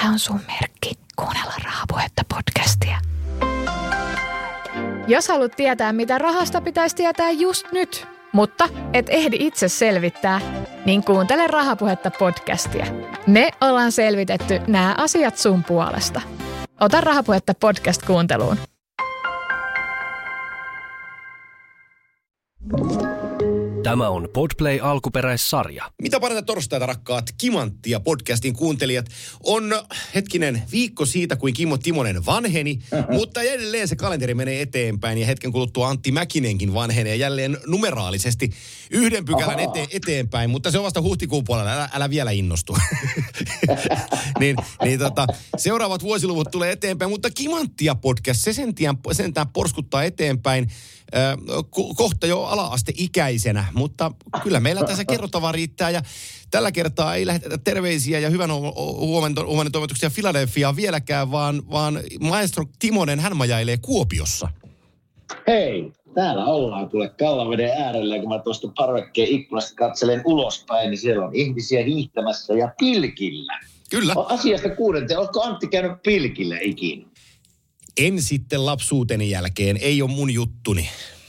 on sun merkki kuunnella Rahapuhetta podcastia. Jos haluat tietää, mitä rahasta pitäisi tietää just nyt, mutta et ehdi itse selvittää, niin kuuntele Rahapuhetta podcastia. Me ollaan selvitetty nämä asiat sun puolesta. Ota Rahapuhetta podcast kuunteluun. Tämä on Podplay alkuperäissarja. Mitä parhaita torstaita, rakkaat Kimanttia podcastin kuuntelijat. On viikko siitä, kuin Kimmo Timonen vanheni, mutta edelleen se kalenteri menee eteenpäin ja hetken kuluttua Antti Mäkinenkin vanhenee jälleen numeraalisesti yhden pykälän eteenpäin, mutta se on vasta huhtikuun puolella, älä vielä innostu. Seuraavat vuosiluvut tulee eteenpäin, mutta Kimanttia podcast, se sentään porskuttaa eteenpäin. Kohta jo ala-asteikäisenä, mutta kyllä meillä tässä kerrottavaa riittää ja tällä kertaa ei lähetetä terveisiä ja hyvän huomenna toivotuksia Filadelfiaan vieläkään, vaan maestro Timonen, hän majailee Kuopiossa. Hei, täällä ollaan kuule Kallaveden äärellä, kun mä tuosta parvekkeen ikkunasta katselen ulospäin, niin siellä on ihmisiä hiihtämässä ja pilkillä. Kyllä. Asiasta kuulette, oletko Antti käynyt pilkillä ikinä? En sitten lapsuuteni jälkeen, ei ole mun juttuni.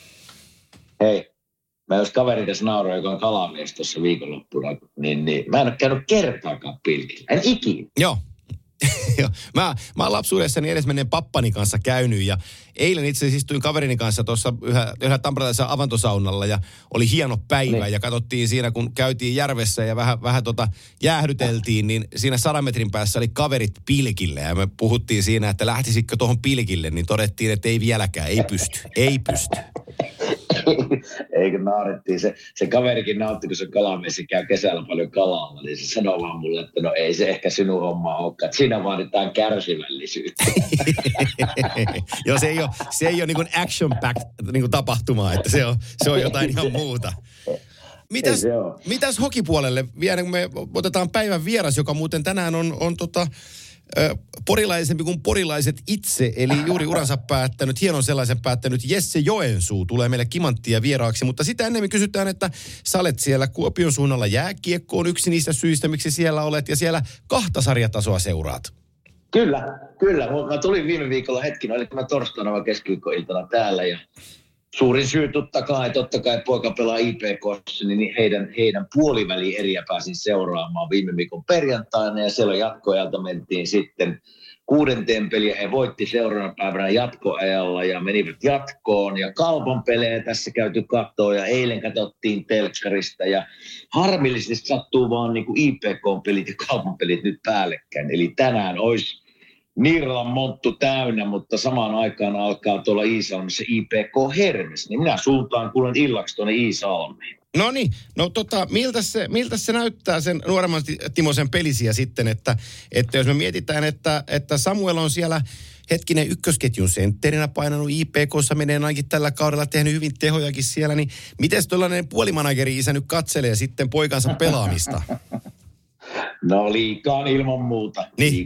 Hei, mä jos kaveri tässä nauroi, joka on kalamies tuossa viikonloppuna, niin mä en ole käynyt kertaakaan pilkillä. En ikinä. Joo. Mä oon lapsuudessani edesmenneen pappani kanssa käynyt ja eilen itse asiassa istuin kaverini kanssa tuossa yhdellä tamperelaisessa avantosaunalla ja oli hieno päivä ja katsottiin siinä, kun käytiin järvessä ja vähän jäähdyteltiin, niin siinä 100 metrin päässä oli kaverit pilkille ja me puhuttiin siinä, että lähtisikö tuohon pilkille, niin todettiin, että ei vieläkään, ei pysty. Eikö naarittiin. Se kaverikin nautti, kun se kalamies käy kesällä paljon kalalla, niin se sanoi vaan mulle, että no ei se ehkä sinun homma olekaan, että siinä vaaditaan kärsivällisyyttä. Joo, se ei ole niin kuin action-packed niin kuin tapahtumaa, että se on jotain ihan muuta. Mitäs hokipuolelle vielä, kun me otetaan päivän vieras, joka muuten tänään on porilaisempi kuin porilaiset itse, eli juuri uransa hienon sellaisen päättänyt Jesse Joensuu tulee meille Kimanttia vieraaksi, mutta sitä ennemmin kysytään, että sä olet siellä Kuopion suunnalla jääkiekko on yksi niistä syistä, miksi siellä olet, ja siellä 2 sarjatasoa seuraat. Kyllä. Mä tulin viime viikolla hetkin, oliko mä torstaina vai keskiviikkoiltana täällä, ja suurin syy totta kai poika pelaa IPK:ssa, niin heidän puolivälieriä pääsin seuraamaan viime viikon perjantaina ja siellä jatkoajalta mentiin sitten 6. peliä. He voitti seuraavana päivänä jatkoajalla ja menivät jatkoon ja Kalpan pelejä tässä käyty katsoa ja eilen katsottiin telkkarista ja harmillisesti sattuu vaan niin kuin IPK-pelit ja Kalpan pelit nyt päällekkäin. Eli tänään olisi Niiralan monttu täynnä, mutta samaan aikaan alkaa tuolla Iisalmessa IPK Hermes, niin minä suuntaan kuulen illaksi tuonne Iisalmeen. No niin, miltä se näyttää sen nuoremman Timosen pelisiä sitten, että jos me mietitään, että Samuel on siellä ykkösketjun sentterinä painanut IPK:ssa, menee ainakin tällä kaudella tehnyt hyvin tehojakin siellä, niin miten tuollainen puolimanageri isä nyt katselee sitten poikansa pelaamista? No liikaan ilman muuta,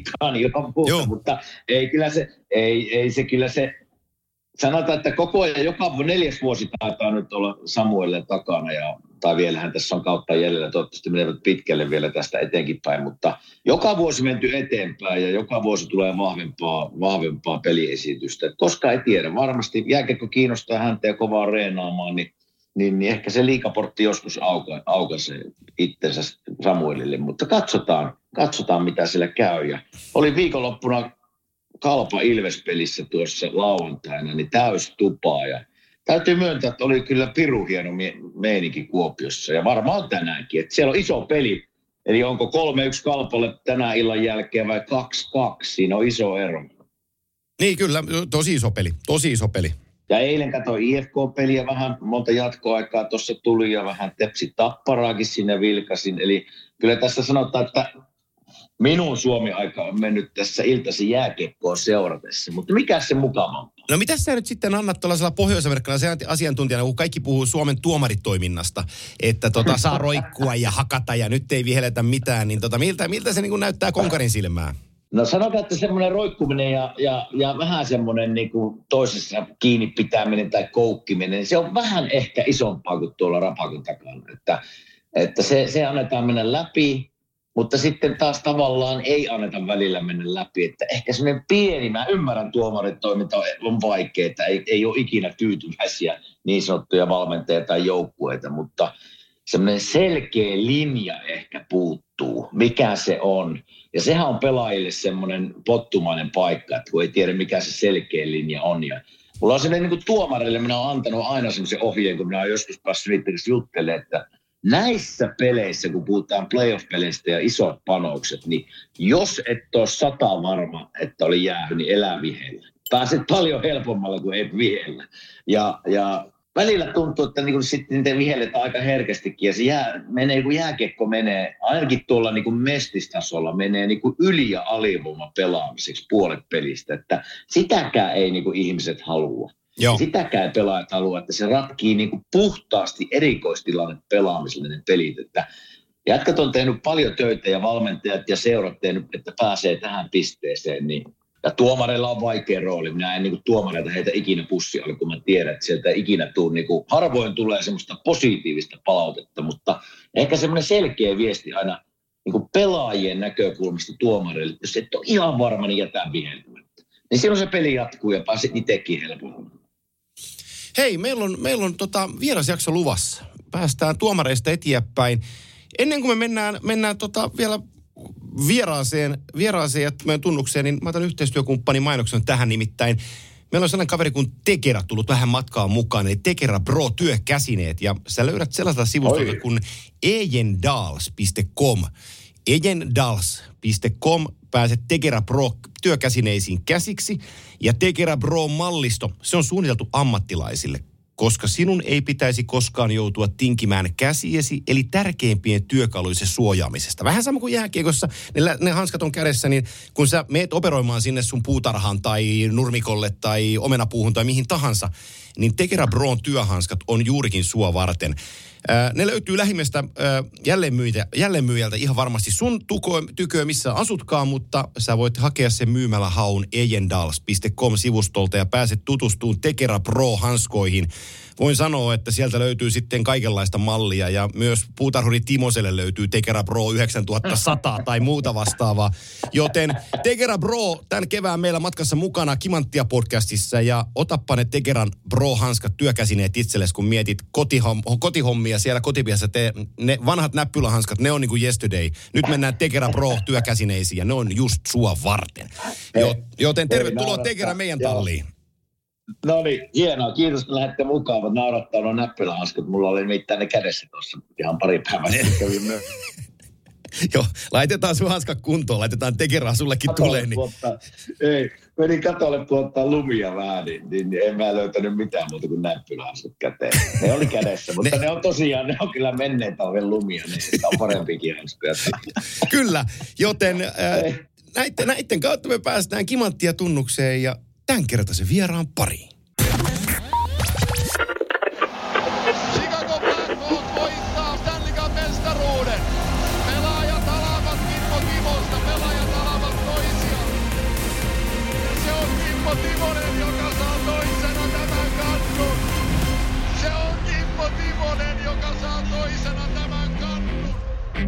mutta sanotaan, että koko ajan joka 4. vuosi taitaa nyt olla Samuelle takana tai vielähän tässä on kautta jäljellä, toivottavasti menevät pitkälle vielä tästä eteenkin päin, mutta joka vuosi menty eteenpäin ja joka vuosi tulee vahvempaa peliesitystä, koska ei tiedä, varmasti jääkiekko kiinnostaa häntä ja kovaa reenaamaan, niin ehkä se liigaportti joskus aukaisee itsensä Samuelille, mutta katsotaan mitä siellä käy. Ja oli viikonloppuna Kalpa Ilves-pelissä tuossa lauantaina, niin täys tupaa. Ja täytyy myöntää, että oli kyllä pirun hieno meininki Kuopiossa ja varmaan tänäänkin. Että siellä on iso peli, eli onko 3-1 Kalpalle tänään illan jälkeen vai 2-2, siinä on iso ero. Niin kyllä, tosi iso peli. Ja eilen katsoin IFK-peliä vähän, monta jatkoaikaa tuossa tuli ja vähän Tepsi Tapparaakin sinne vilkasin. Eli kyllä tässä sanotaan, että minun Suomi-aika on mennyt tässä iltaisin jääkiekkoon seuratessa, mutta mikä se mukavampaa? No mitä sä nyt sitten annat tuollaisella pohjois-amerikkalaisella asiantuntijana, kun kaikki puhuu Suomen tuomaritoiminnasta, että saa roikkua ja hakata ja nyt ei vihelletä mitään, niin miltä se niin kuin näyttää konkarin silmään? No sanotaan, että semmoinen roikkuminen ja vähän semmoinen niin kuin toisessa kiinni pitäminen tai koukkiminen, niin se on vähän ehkä isompaa kuin tuolla rapakon takana. Että se annetaan mennä läpi mutta sitten taas tavallaan ei anneta välillä mennä läpi. Että ehkä semmoinen pieni, mä ymmärrän tuomarin toiminta on vaikea, että ei ole ikinä tyytyväisiä niin sanottuja valmentajia tai joukkueita, mutta semmoinen selkeä linja ehkä puuttuu, mikä se on. Ja sehän on pelaajille semmoinen pottumainen paikka, että kun ei tiedä mikä se selkeä linja on. Ja mulla on sellainen niin kuin tuomarille, minä olen antanut aina semmoisen ohjeen, kun minä olen joskus päässyt niiden kanssa juttelemaan, että näissä peleissä, kun puhutaan playoff-peleistä ja isot panokset, niin jos et ole 100 varma, että oli jäähy, niin elää vihellä. Pääset paljon helpommalla kuin et vihellä. Ja välillä tuntuu, että niin sitten niitä vihelletään aika herkästikin, ja se menee, kun jääkiekko menee, ainakin tuolla niin kuin mestistasolla, menee niin kuin yli- ja alivoima pelaamiseksi puolet pelistä, että sitäkään ei niin kuin ihmiset halua. Joo. Sitäkään pelaajat halua, että se ratkii niin kuin puhtaasti erikoistilanne pelaamiselle ne pelit, että jätkät on tehnyt paljon töitä ja valmentajat ja seurat tehnyt, että pääsee tähän pisteeseen, niin ja tuomareilla on vaikea rooli. Minä en niin kuin tuomareita heitä ikinä pussi alle, kun mä tiedän, että sieltä ei ikinä tule, niin kuin, harvoin tulee semmoista positiivista palautetta, mutta ehkä semmoinen selkeä viesti aina niin kuin pelaajien näkökulmasta tuomareille, että jos et ole ihan varma, niin jätään viheltämättä. Niin silloin se peli jatkuu ja pääset itsekin helpommin. Hei, meillä on vierasjakso luvassa. Päästään tuomareista eteenpäin. Ennen kuin me mennään vielä vieraaseen meidän tunnukseen, niin mä otan yhteistyökumppanin mainoksen tähän nimittäin. Meillä on sellainen kaveri kuin Tekera tullut vähän matkaan mukaan, eli Tekera Pro työkäsineet. Ja sä löydät sellaista sivustolta kuin ejendals.com. ejendals.com pääset Tekera Pro työkäsineisiin käsiksi. Ja Tekera Pro-mallisto, se on suunniteltu ammattilaisille, koska sinun ei pitäisi koskaan joutua tinkimään käsiesi, eli tärkeimpien työkalujen suojaamisesta. Vähän sama kuin jääkiekossa, ne hanskat on kädessä, niin kun sä meet operoimaan sinne sun puutarhaan tai nurmikolle tai omenapuuhun tai mihin tahansa, niin Tekera Bro'n työhanskat on juurikin sua varten. Ne löytyy lähimmästä jälleenmyyjältä ihan varmasti sun tyköä, missä asutkaan, mutta sä voit hakea sen myymällä haun ejendals.com-sivustolta ja pääset tutustumaan Tekera Pro-hanskoihin. Voin sanoa, että sieltä löytyy sitten kaikenlaista mallia ja myös puutarhuri Timoselle löytyy Tekera Pro 9100 tai muuta vastaavaa. Joten Tekera Pro tämän kevään meillä matkassa mukana Kimanttia podcastissa ja otappa ne Tekeran Pro-hanskat työkäsineet itsellesi, kun mietit kotihommia siellä kotipihassa. Ne vanhat näppylähanskat, ne on niin kuin yesterday. Nyt mennään Tekera Pro työkäsineisiin ja ne on just sua varten. Joten tervetuloa Tekera meidän talliin. No niin, hienoa. Kiitos, kun lähdette mukaan. Mä naurattaa nuo näppylähanskat. Mulla oli mitään ne kädessä tuossa ihan pari päivää sitten. Joo, laitetaan sun hanskat kuntoon. Laitetaan Tekeraa sullekin tulee. Niin. Menin katolle puottaa lumia vähän, niin en mä löytänyt mitään muuta kuin näppylähanskat käteen. Ne oli kädessä, mutta ne on tosiaan, ne on kyllä menneet talven lumia. Ne on parempikin hanskoja. Kyllä, joten näiden kautta me päästään Kimanttia tunnukseen ja tämänkertaisen vieraan pariin. Chicago Blackhawks voittaa Stanley Cup -mestaruuden. Pelaajat alavat Kimmo Timosta, pelaajat alavat toisiaan. Se on Kimmo Timonen, joka saa toisena tämän kannun. Se on Kimmo Timonen, joka saa toisena tämän kannun.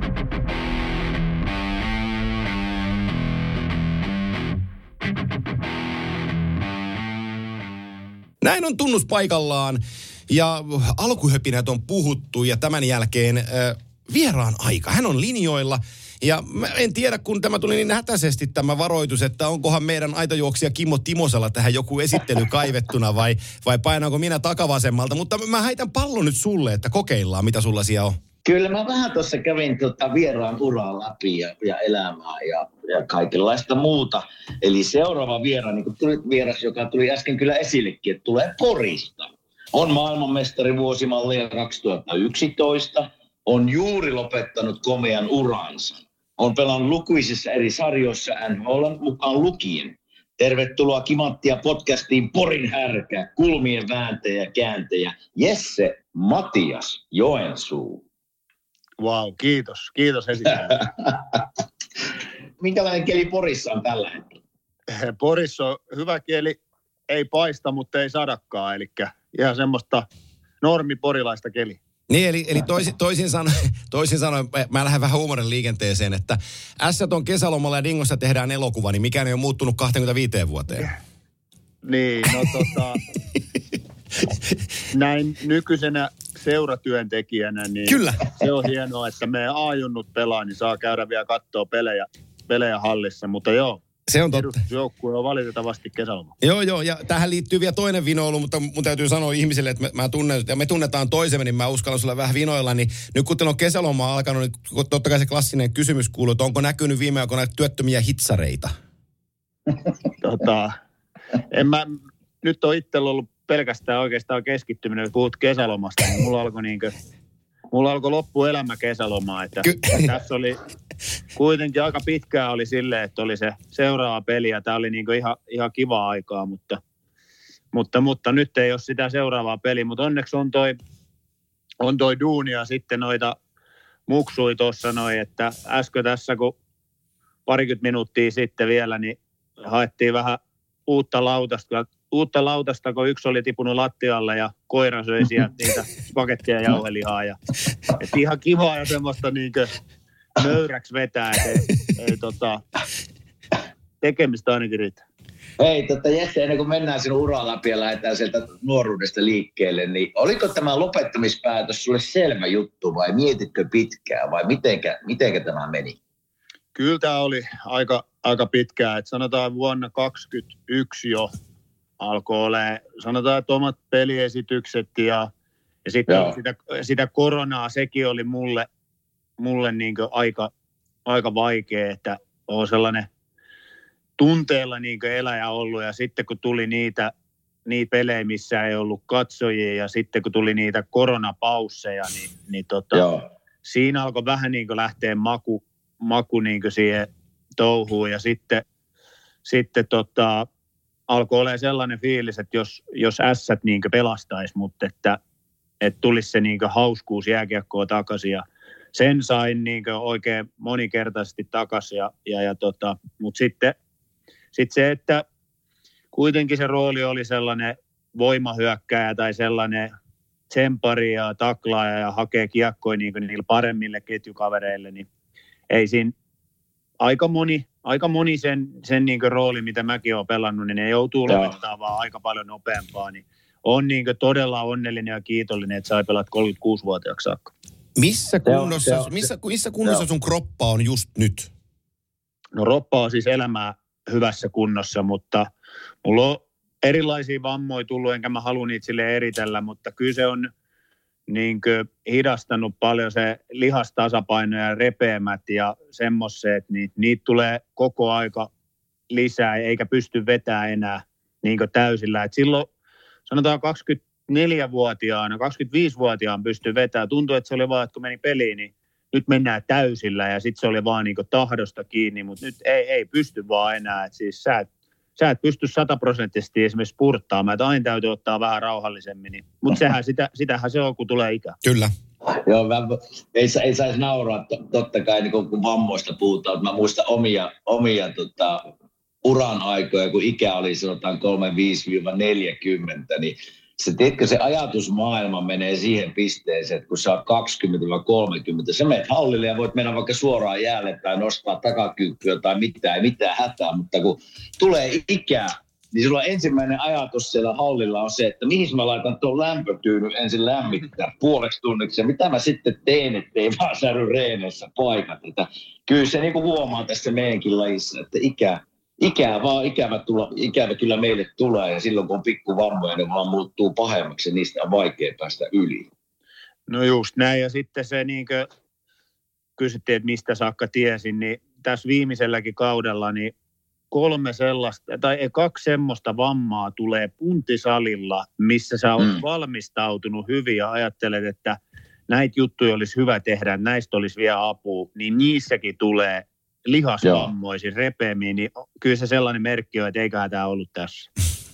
Näin on tunnus paikallaan ja alkuhöpinät on puhuttu ja tämän jälkeen vieraan aika. Hän on linjoilla ja mä en tiedä, kun tämä tuli niin hätäisesti tämä varoitus, että onkohan meidän aitajuoksija Kimmo Timosella tähän joku esittely kaivettuna vai painaanko minä takavasemmalta. Mutta mä heitän pallon nyt sulle, että kokeillaan mitä sulla siellä on. Kyllä mä vähän tuossa kävin vieraan uraa läpi ja elämää ja kaikenlaista muuta. Eli seuraava vieraan, niin kuin tuli vieras, joka tuli äsken kyllä esillekin, että tulee Porista. On maailmanmestari vuosimallia 2011, on juuri lopettanut komean uransa. On pelannut lukuisissa eri sarjoissa NHL mukaan lukien. Tervetuloa Kimanttia podcastiin Porin härkä, kulmien vääntäjä ja kääntäjä Jesse Matias Joensuu. Vau, kiitos. Kiitos esittäjä. Minkälainen keli Porissa on tällä hetkellä? Porissa on hyvä keli, ei paista, mutta ei sadakaan. Eli ihan semmoista normiporilaista keliä. Niin, eli toisin sanoen, mä lähden vähän huumorin liikenteeseen, että Ässät on kesälomalla ja Dingosta tehdään elokuva, niin mikään ei ole muuttunut 25 vuoteen. Niin, näin nykyisenä seuratyöntekijänä, niin Kyllä. Se on hienoa, että meidän A-junnut pelaa, niin saa käydä vielä katsoa pelejä hallissa, mutta joo. Se on totta. Edustusjoukkue on valitettavasti kesäloma. Joo, ja tähän liittyy vielä toinen vinoilu, mutta mun täytyy sanoa ihmisille, että me tunnetaan toisemme, niin mä uskallan sulle vähän vinoilla, niin nyt kun teillä on kesäloma alkanut, niin totta kai se klassinen kysymys kuuluu, että onko näkynyt viime aikoina työttömiä hitsareita? Nyt on itsellä ollut pelkästään oikeastaan keskittyminen, kun puhut kesälomasta, niin mulla alkoi loppuelämä kesälomaa, että tässä oli kuitenkin aika pitkään oli silleen, että oli se seuraava peli ja tämä oli niinku ihan kivaa aikaa, mutta nyt ei ole sitä seuraavaa peliä, mutta onneksi on toi duuni ja sitten noita muksui tuossa noin, että äsken tässä kun parikymmentä minuuttia sitten vielä, niin haettiin vähän uutta lautasta, kun yksi oli tipunut lattialle ja koira söi sieltä niitä pakettia ja jauhelihaa. Et ihan kivaa ja semmoista niinkö nöyräksi vetää, ei tekemistä ainakin riittää. Hei, Jesse, ennen kuin mennään sinun uraa läpi ja lähdetään sieltä nuoruudesta liikkeelle, niin oliko tämä lopettamispäätös sulle selvä juttu vai mietitkö pitkään vai mitenkä tämä meni? Kyllä tämä oli aika pitkään, että sanotaan vuonna 2021 jo alkoi olemaan, sanotaan, että omat peliesitykset ja sitten sitä koronaa, sekin oli mulle niin kuin aika vaikea, että on sellainen tunteella niin kuin eläjä ollut ja sitten kun tuli niitä pelejä, missä ei ollut katsojia ja sitten kun tuli niitä koronapausseja, niin siinä alkoi vähän niin kuin lähteä maku niin kuin siihen touhuun ja sitten alkoi olemaan sellainen fiilis, että jos Ässät niin kuin pelastaisi, mutta että tulisi se niin kuin hauskuus jääkiekkoa takaisin ja sen sain niin kuin oikein monikertaisesti takaisin mutta sitten se, että kuitenkin se rooli oli sellainen voimahyökkääjä tai sellainen tsempari ja taklaaja ja hakee kiekkoja niin kuin niillä paremmille ketjukavereille, niin ei siinä aika moni sen niin kuin rooli, mitä mäkin olen pelannut, niin ne joutuu lopettaa vaan aika paljon nopeampaa, niin on niin kuin todella onnellinen ja kiitollinen, että sai pelata 36-vuotiaaksi saakka. Missä kunnossa sun kroppa on just nyt? No kroppa on siis elämää hyvässä kunnossa, mutta mulla on erilaisia vammoja tullut, enkä mä halua niitä sille eritellä, mutta kyllä se on niin kuin hidastanut paljon se lihastasapaino ja repeämät ja semmoiset, niitä tulee koko aika lisää eikä pysty vetämään enää niin kuin täysillä. Et silloin sanotaan 24-vuotiaana, 25-vuotiaan pystyy vetämään. Tuntuu, että se oli vaan, että kun meni peliin, niin nyt mennään täysillä ja sitten se oli vaan niin kuin tahdosta kiinni, mutta nyt ei pysty vaan enää. Et siis sä et pysty 100% esimerkiksi spurttaamaan, että aina täytyy ottaa vähän rauhallisemmin. Mutta sitähän se on, kun tulee ikä. Kyllä. Joo, ei saisi nauraa, totta kai niin kun vammoista puhutaan. Mä muistan omia uran aikoja, kun ikä oli sanotaan 35-40, niin se ajatusmaailma menee siihen pisteeseen, että kun sä oot 20-30, sä menet hallille ja voit mennä vaikka suoraan jäälle tai nostaa takakyykkyä tai mitään hätää, mutta kun tulee ikää, niin sulla ensimmäinen ajatus siellä hallilla on se, että mihin mä laitan tuon lämpötyynyn ensin lämmittää puoleksi tunniksi ja mitä mä sitten teen, ettei vaan säry reeneissä paikat. Että kyllä se niin kuin huomaa tässä meidänkin lajissa, että ikävä kyllä meille tulee ja silloin kun on pikkuvammoja, ne vaan muuttuu pahemmaksi ja niistä on vaikea päästä yli. No just näin ja sitten se niin kuin kysyttiin, että mistä saakka tiesin, niin tässä viimeiselläkin kaudella niin 2 semmoista vammaa tulee puntisalilla, missä sä oot valmistautunut hyvin ja ajattelet, että näitä juttuja olisi hyvä tehdä, näistä olisi vielä apua, niin niissäkin tulee lihasvammoisin repeämiin, niin kyllä se sellainen merkki on, että eiköhän tämä ollut tässä.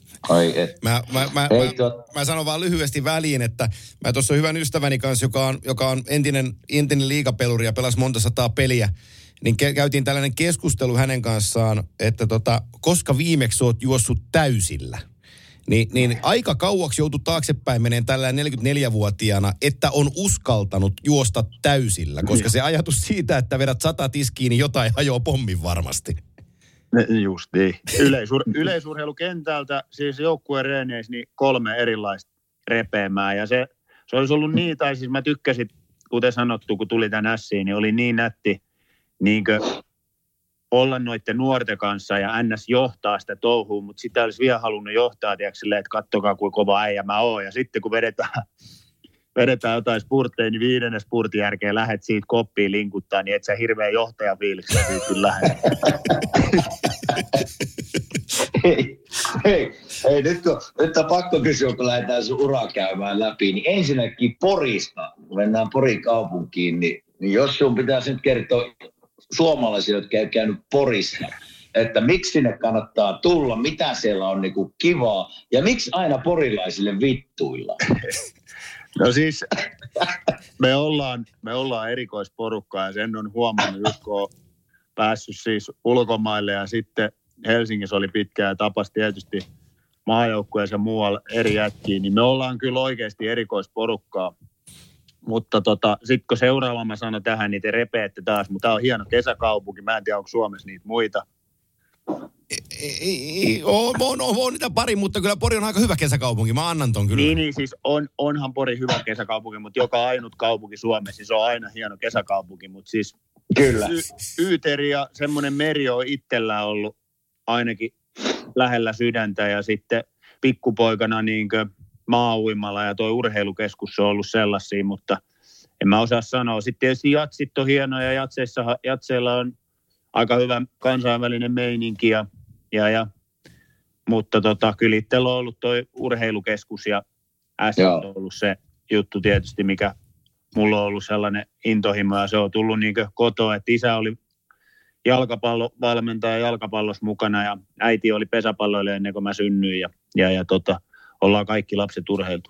Mä sanon vaan lyhyesti väliin, että mä tuossa hyvän ystäväni kanssa, joka on entinen liigapeluri ja pelasi monta sataa peliä, niin käytiin tällainen keskustelu hänen kanssaan, että koska viimeksi oot juossut täysillä. niin aika kauaksi joutui taaksepäin meneen tällä 44-vuotiaana, että on uskaltanut juosta täysillä, koska se ajatus siitä, että vedät 100 tiskiin, niin jotain hajoaa pommin varmasti. Just niin. Yleisurheilukentältä, siis joukkueen reeneissä, niin 3 erilaista repeämää. Ja se olisi ollut niin, tai siis mä tykkäsin, kuten sanottu, kun tuli tän ässiin, niin oli niin nätti niinkö olla noiden nuorten kanssa ja NS johtaa sitä touhua, mutta sitä olisi vielä halunnut johtaa, tiedätkö, silleen, että kattokaa kuinka kova äijä mä oon. Ja sitten kun vedetään jotain spurtteja, niin 5. spurtin jälkeen lähdet siitä koppiin linkuttaa, niin et sä hirveän johtajafiiliksellä siitä kyllä lähdet. Hei, nyt on pakko kysyä, kun lähdetään sun uraa käymään läpi, niin ensinnäkin Porista, kun mennään Porin kaupunkiin, niin jos sun pitäisi nyt kertoa suomalaisille, jotka ei käynyt Porissa, että miksi sinne kannattaa tulla, mitä siellä on niinku kivaa ja miksi aina porilaisille vittuilla? No siis me ollaan erikoisporukkaa ja sen on huomannut just kun on päässyt siis ulkomaille ja sitten Helsingissä oli pitkään ja tapasi tietysti maajoukkueessa muualla eri jätkiä, niin me ollaan kyllä oikeasti erikoisporukkaa. Mutta sitten kun seuraava mä sanon tähän, niin te repeette taas, mutta tämä on hieno kesäkaupunki. Mä en tiedä, onko Suomessa niitä muita. On niitä pari, mutta kyllä Pori on aika hyvä kesäkaupunki. Mä annan ton kyllä. Niin siis onhan Pori hyvä kesäkaupunki, mutta joka ainut kaupunki Suomessa, siis on aina hieno kesäkaupunki. Mutta siis kyllä. Yyteri ja semmoinen meri on itsellään ollut ainakin lähellä sydäntä ja sitten pikkupoikana niinkö maa-uimalla ja tuo urheilukeskus on ollut sellaisia, mutta en mä osaa sanoa. Sitten tietysti jatsit on hienoja, jatseilla on aika hyvä kansainvälinen meininki, mutta kyllä itsellä on ollut tuo urheilukeskus ja S on ollut se juttu tietysti, mikä mulla on ollut sellainen intohimo ja se on tullut niin kuin kotoa, että isä oli jalkapallovalmentaja jalkapallossa mukana ja äiti oli pesäpalloilija ennen kuin mä synnyin ja ollaan kaikki lapset urheiltu.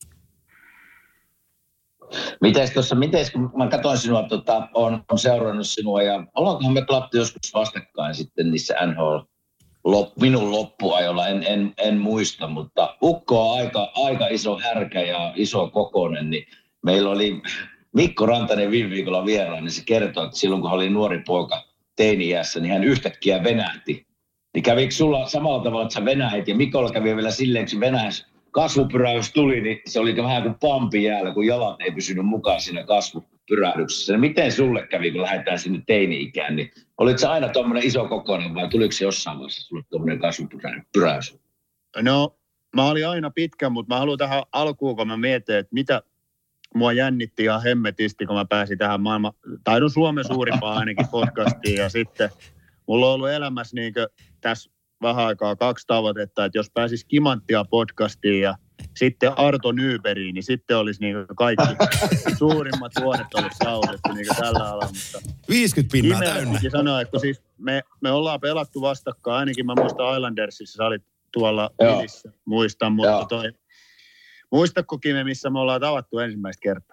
Mites kun mä katsoin sinua, on seurannut sinua ja ollaankohan me pelattu joskus vastakkain sitten niissä NHL minun loppuajolla, en muista, mutta ukko on aika iso härkä ja iso kokoinen, niin meillä oli Mikko Rantanen viime viikolla vieraan, niin se kertoi, että silloin kun hän oli nuori poika teini-iässä, niin hän yhtäkkiä venähti. Niin kävikö sulla samalla tavalla, että sä venähit ja Mikolla kävi vielä silleen, kun se venähäs kasvupyrähdys tuli, niin se oli vähän kuin pampi jäällä, kun jalat ei pysynyt mukaan siinä kasvupyrähdyksessä. Niin miten sulle kävi, kun lähdetään sinne teini-ikään, niin olitko sä aina tuommoinen iso kokoinen vai tuliko se jossain vaiheessa sulle tuommoinen kasvupyrähdys? No, mä olin aina pitkä, mutta mä haluan tähän alkuun, kun mä mietin, että mitä mua jännitti ihan hemmetisti, kun mä pääsin tähän taidon Suomen suurimpaan ainakin podcastiin ja sitten mulla on ollut elämässä niin tässä vähän aikaa 2 tavoitetta, että jos pääsis Kimanttia podcastiin ja sitten Arto Nyberiin, niin sitten olisi niin kaikki suurimmat vuodet ollut saavutettu niin tällä alalla. Mutta 50 pinnaa täynnä. Sanoa, että siis me ollaan pelattu vastakkain, ainakin mä muistan Islandersissa, sä olit tuolla pelissä, muistan, mutta muistatko Kime, missä me ollaan tavattu ensimmäistä kertaa?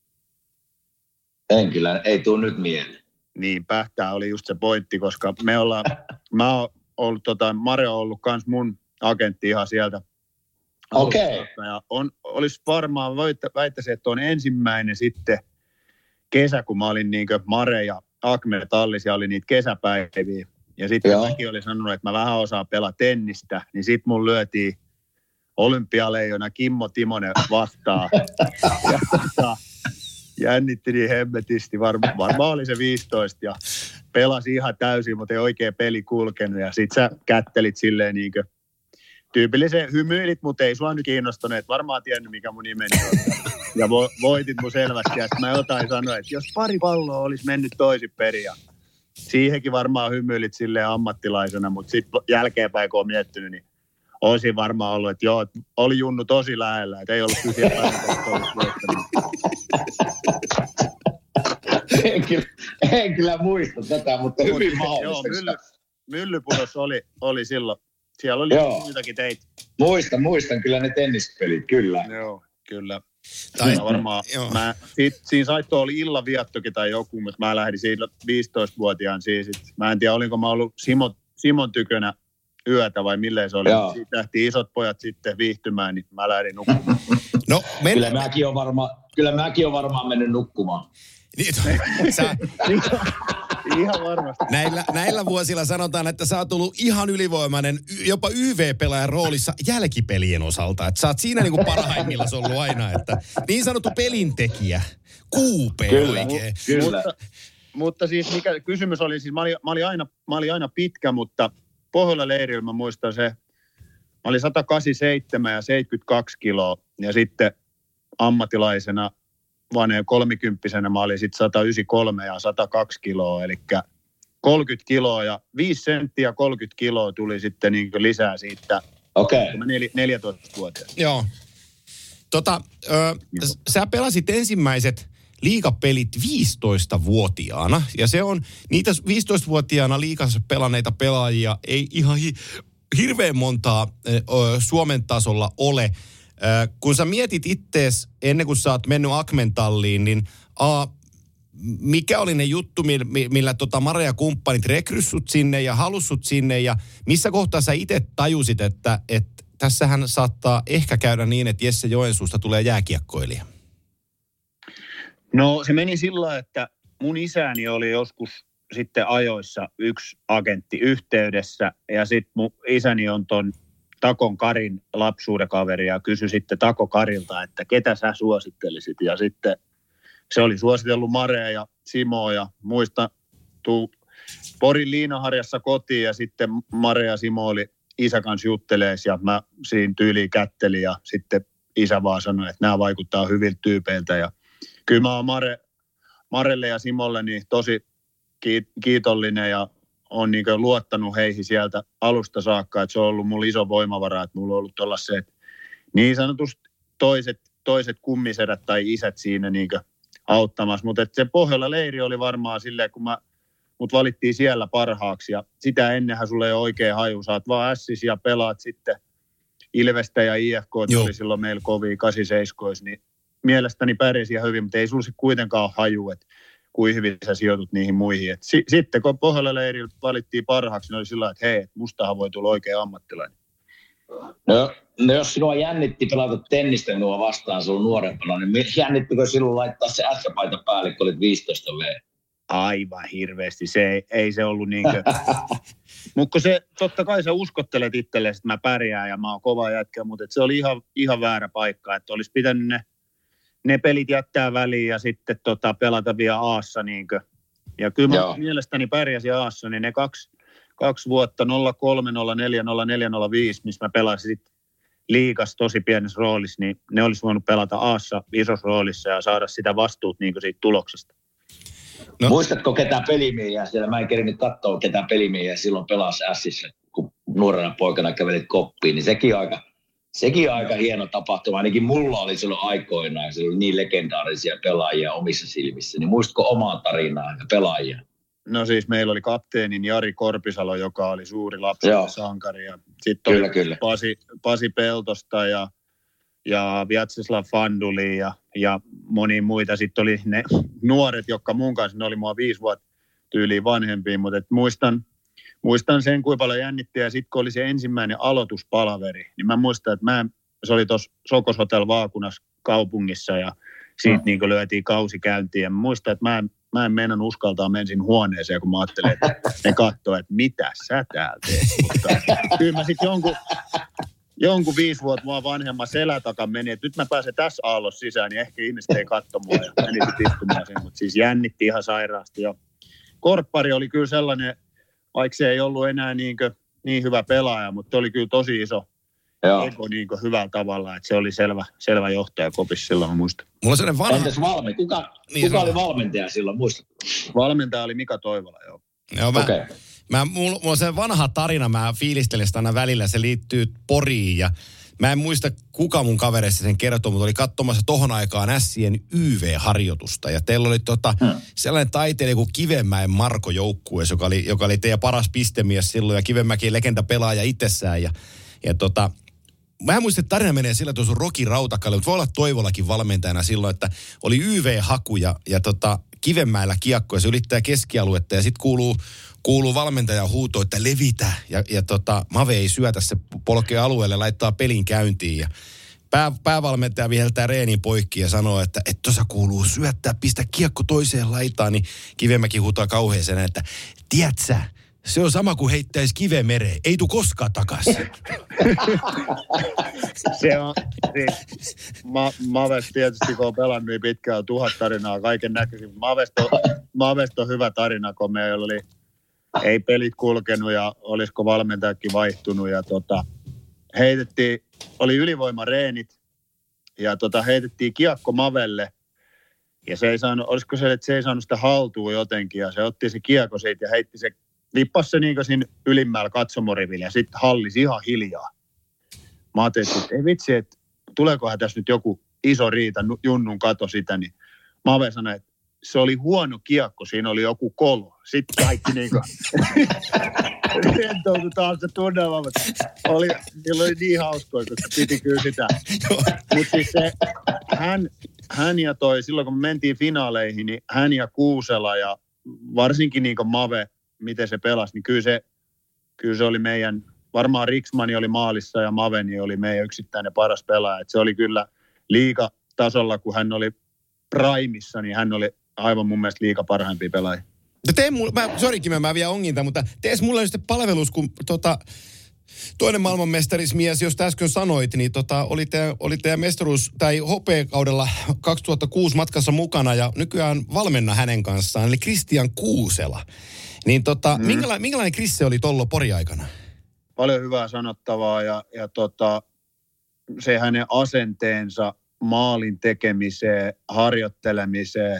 En kyllä, ei tule nyt mieleen. Niinpä, tämä oli just se pointti, koska mä oon ollut, Mare on ollut kans mun agentti ihan sieltä. Okei. Ja olisi varmaan, väittäisin, että on ensimmäinen sitten kesä, kun mä olin niinkö Mare ja Akme tallisia, oli niitä kesäpäiviä. Ja sitten mäkin olin sanonut, että mä vähän osaan pelaa tennistä, niin sitten mun lyötiin olympialeijona Kimmo Timonen vastaan. Ja jännitti niin hemmetisti, varmaan oli se 15 ja pelasi ihan täysin, mutta ei oikein peli kulkenut. Ja sit sä kättelit silleen niinkö tyypillisen hymyilit, mutta ei sua nyt kiinnostuneet. Varmaan tiennyt, mikä mun nimeni on. Ja voitit mun selvästi. Ja sitten mä jotain sanoin, että jos pari palloa olisi mennyt toisin perin. Ja siihenkin varmaan hymyilit silleen ammattilaisena, mutta sitten jälkeenpäin kun on miettinyt, niin olisin varmaan ollut, että joo, oli Junnu tosi lähellä, että ei ollut kysyä En kyllä muista tätä, mutta hyvin mahdollista. Joo, Myllypuros oli silloin. Siellä oli muitakin teitä. Muistan kyllä ne tennispelit, kyllä. Joo, kyllä. Varmaan, siinä saittoi oli illanviettokin tai joku, mutta mä lähdin siitä 15-vuotiaan siis. Mä en tiedä, olinko mä ollut Simon tykönä yötä vai milleen se oli. Joo. Siitä lähti isot pojat sitten viihtymään, niin mä lähdin nukkumaan. No, Kyllä mäkin on varmaan mennyt nukkumaan. Ihan varmasti. Näillä vuosilla sanotaan, että sä oot ollut ihan ylivoimainen, jopa YV-pelaajan roolissa jälkipelien osalta. Että sä oot siinä niinku parhaimmillaan ollut aina, että niin sanottu pelintekijä, kuupee oikein. Kyllä. Mutta siis mikä kysymys oli, siis mä olin aina pitkä, mutta Pohjola-leirillä mä muistan se, mä olin 187 ja 72 kiloa ja sitten ammattilaisena vaneen 30-vuotiaana mä olin sitten 193 ja 102 kiloa, eli 30 kiloa ja 5 senttiä 30 kiloa tuli sitten niin lisää siitä, kun mä 14-vuotias. Joo. Sä pelasit ensimmäiset liigapelit 15-vuotiaana, ja se on niitä 15-vuotiaana liigassa pelanneita pelaajia ei ihan hirveän montaa Suomen tasolla ole. Kun sä mietit ittees ennen kuin sä oot mennyt Akmentalliin, niin mikä oli ne juttu, millä Mare ja kumppanit rekryssut sinne ja halussut sinne, ja missä kohtaa sä itse tajusit, että tässähän saattaa ehkä käydä niin, että Jesse Joensuusta tulee jääkiekkoilija? No se meni sillä, että mun isäni oli joskus sitten ajoissa yksi agentti yhteydessä, ja sitten mun isäni on ton Takon Karin lapsuuden kaveri ja kysyi sitten Tako Karilta, että ketä sä suosittelisit. Ja sitten se oli suositellut Marea ja Simoa ja muista tuu Porin Liinaharjassa kotiin ja sitten Mare ja Simo oli isä kanssa juttelees ja mä siinä tyyliin kättelin ja sitten isä vaan sanoi, että nämä vaikuttaa hyviltä tyypeiltä. Ja kyllä mä oon Marelle ja Simolle niin tosi kiitollinen ja on niin kuin luottanut heihin sieltä alusta saakka, että se on ollut mulla iso voimavara, että mulla on ollut tollaiset niin sanotusti toiset kummisedät tai isät siinä niin kuin auttamassa. Mutta se Pohjola-leiri oli varmaan silleen, kun mut valittiin siellä parhaaksi ja sitä ennenhän sulla ei ole oikein haju. Sä oot vaan ässis ja pelaat sitten Ilvestä ja IFK, oli silloin meillä kovia 87, niin mielestäni pärjäsi ihan hyvin, mutta ei sulla kuitenkaan ole haju, että kuin hyvin sä sijoitut niihin muihin. Sitten kun Pohjola-leirillä valittiin parhaaksi, niin oli sillä että hei, mustahan voi tulla oikein ammattilainen. No jos sinua jännitti pelata tennistä minua vastaan silloin nuorempana, niin jännittikö silloin laittaa se S-paita päälle, kun olit 15 V? Aivan hirveästi. Ei se ollut niinkö. Mutta se, totta kai sä uskottelet itsellesi, että mä pärjään ja mä oon kova jätkä, mutta se oli ihan väärä paikka, että olisi pitänyt ne pelit jättää väliin ja sitten pelata vielä Aassa niinkö. Ja kyllä mä mielestäni pärjäsin Aassa, niin ne kaksi vuotta 03, 04, 04, 05, missä mä pelasin sitten liigassa tosi pienessä roolissa, niin ne olisi voinut pelata Aassa isossa roolissa ja saada sitä vastuut niinkö siitä tuloksesta. No. Muistatko ketä pelimiehiä siellä? Mä en kerinyt katsoa ketä pelimiehiä silloin pelasi Ässissä, kun nuorena poikana kävelit koppiin, niin sekin aika hieno tapahtuma. Ainakin mulla oli silloin aikoinaan, siellä oli niin legendaarisia pelaajia omissa silmissä. Niin muistatko omaa tarinaa ja pelaajia? No siis meillä oli kapteenin Jari Korpisalo, joka oli suuri lapsuuden sankari. Sitten oli Pasi Peltosta ja Vjatseslav Fanduli ja moni muita. Sitten oli ne nuoret, jotka mun kanssa, ne oli mua 5 vuotta tyyliin vanhempia, mutta muistan sen, kuinka paljon jännitti. Ja sitten kun oli se ensimmäinen aloituspalaveri, niin mä muistan, että se oli tuossa Sokos Hotel Vaakunas kaupungissa ja siitä niin kuin lyötiin kausi käyntiin. Ja mä muistan, että mä en meinannut uskaltaa mensin huoneeseen, kun mä ajattelin, että ne katsoo, että mitä sä täällä teet. Mutta kyllä mä sitten jonkun 5 vuotta mua vanhemman selätakan meni, että nyt mä pääsen tässä aallossa sisään, niin ehkä ihmiset ei katso mua ja meni sitten istumaan sen, mutta siis jännitti ihan sairaasti. Ja Korppari oli kyllä sellainen, vaikka se ei ollut enää niin hyvä pelaaja, mutta oli kyllä tosi iso ego hyvällä tavalla, että se oli selvä johtaja kopissa silloin, mä muistan. Mulla on sellainen vanha... Entäs kuka oli valmentaja silloin, muistatko? Valmentaja oli Mika Toivola, joo. Okei. Mulla on se vanha tarina, mä fiilistelen sitä aina välillä, se liittyy Poriin ja mä en muista kuka mun kavereissa sen kertoo, mutta oli katsomassa tohon aikaan Ässien YV-harjoitusta ja teillä oli sellainen taiteilija kuin Kivenmäen Marko joukkueessa, joka oli teidän paras pistemies silloin ja Kivenmäki legendapelaaja itsessään ja mä en muista, että tarina menee sillä, että on Roki Rautakalle, mutta voi olla Toivolakin valmentajana silloin, että oli YV-haku ja Kivenmäellä kiekko ja se ylittää keskialuetta ja sitten kuuluu valmentajan huuto, että levitä. Ja Mave ei syötä, se polkee alueelle, laittaa pelin käyntiin. Ja päävalmentaja viheltää reenin poikki ja sanoo, että tuossa kuuluu syöttää, pistä kiekko toiseen laitaan. Niin Kivemäki huutaa kauheeseen, että tiedätkö, se on sama kuin heittäisi kiven mereen. Ei tule koskaan takaisin. Se on, siis, Maves tietysti, kun on pelannut niin pitkään, 1000 tarinaa kaiken näköisin. Mavesta on hyvä tarina, kun meillä oli, ei pelit kulkenut ja olisiko valmentajakin vaihtunut. Ja heitettiin, oli ylivoimareenit ja heitettiin kiekko Mavelle. Ja se ei saanut, olisiko se, että se ei saanut sitä haltuun jotenkin. Ja se otti se kiekko siitä ja heitti se, lippasi se niin kuin siinä ylimmällä katsomorivillä ja sitten hallisi ihan hiljaa. Mä ajattelin, että ei vitsi, että tuleekohan tässä nyt joku iso riita, Junnun kato sitä, niin Mave sanoi, että se oli huono kiekko, siinä oli joku kolo. Sitten kaikki niin kuin rentoutui taas se tunnelma, mutta niillä oli niin hauskoja, koska piti kyllä sitä. Mutta siis se, hän ja silloin kun me mentiin finaaleihin, niin hän ja Kuusela ja varsinkin niin kuin Mave, miten se pelasi, niin kyllä se oli meidän, varmaan Riksmani oli maalissa ja Maveni oli meidän yksittäinen paras pelaaja. Et se oli kyllä liigatasolla, kun hän oli primissa, niin hän oli aivan mun mielestä liiga parhaimpia pelaajia. Mä vielä onginta, mutta tees mulle sitten palvelus, kun toinen maailmanmestarismies, jos äsken sanoit, niin oli teidän mestaruus- tai hopeakaudella 2006 matkassa mukana ja nykyään valmenna hänen kanssaan, eli Kristian Kuusela. Niin minkälainen Krisse oli tollo Pori-aikana? Paljon hyvää sanottavaa ja se hänen asenteensa maalin tekemiseen, harjoittelemiseen,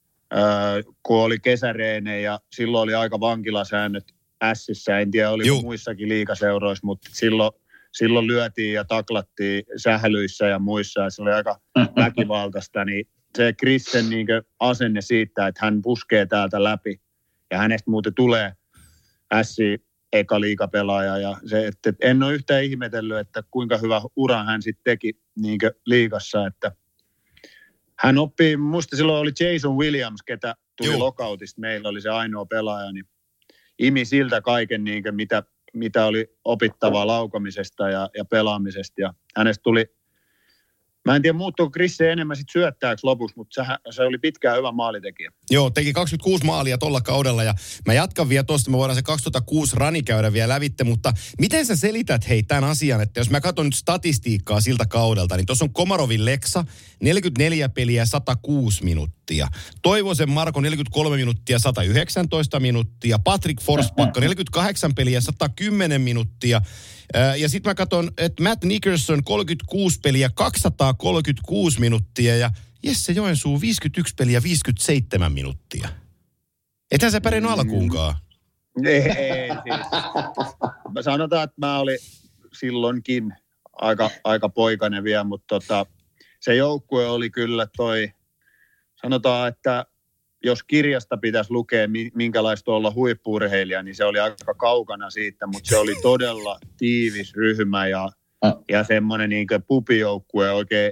kun oli kesäreenejä ja silloin oli aika vankilasäännöt Ässissä. En tiedä, oliko muissakin liigaseuroissa, mutta silloin lyötiin ja taklattiin sählyissä ja muissa ja se oli aika väkivaltaista. Niin se Krissen niin asenne siitä, että hän puskee täältä läpi ja hänestä muuten tulee Ässi eka liigapelaaja. Ja se, että en ole yhtään ihmetellyt, että kuinka hyvä ura hän sitten teki niin liigassa, että hän oppii, musta silloin oli Jason Williams, ketä tuli lockoutista, meillä oli se ainoa pelaaja, niin imi siltä kaiken, niin mitä oli opittavaa laukamisesta ja pelaamisesta. Ja hänestä tuli, mä en tiedä muuttuuko Krisse enemmän sit syöttääksi lopuksi, mutta se oli pitkään hyvä maalitekijä. Joo, teki 26 maalia tolla kaudella ja mä jatkan vielä tuosta, me voidaan se 2006 rani käydä vielä lävitte, mutta miten sä selität tämän asian, että jos mä katson nyt statistiikkaa siltä kaudelta, niin tuossa on Komarovin Leksa, 44 peliä, 106 minuuttia. Toivosen Marko, 43 minuuttia, 119 minuuttia. Patrick Forspakka, 48 peliä, 110 minuuttia. Ja sitten mä katson, että Matt Nickerson, 36 peliä, 236 minuuttia ja Jesse Joensuu, 51 peliä, 57 minuuttia. Ethän sä pärjännyt alkuunkaan. Ei siis. Mä sanotaan, että mä olin silloinkin aika poikainen vielä, mutta se joukkue oli kyllä sanotaan, että jos kirjasta pitäisi lukea, minkälaista olla huippu-urheilija, niin se oli aika kaukana siitä, mutta se oli todella tiivis ryhmä ja semmoinen niin kuin pupijoukkue oikein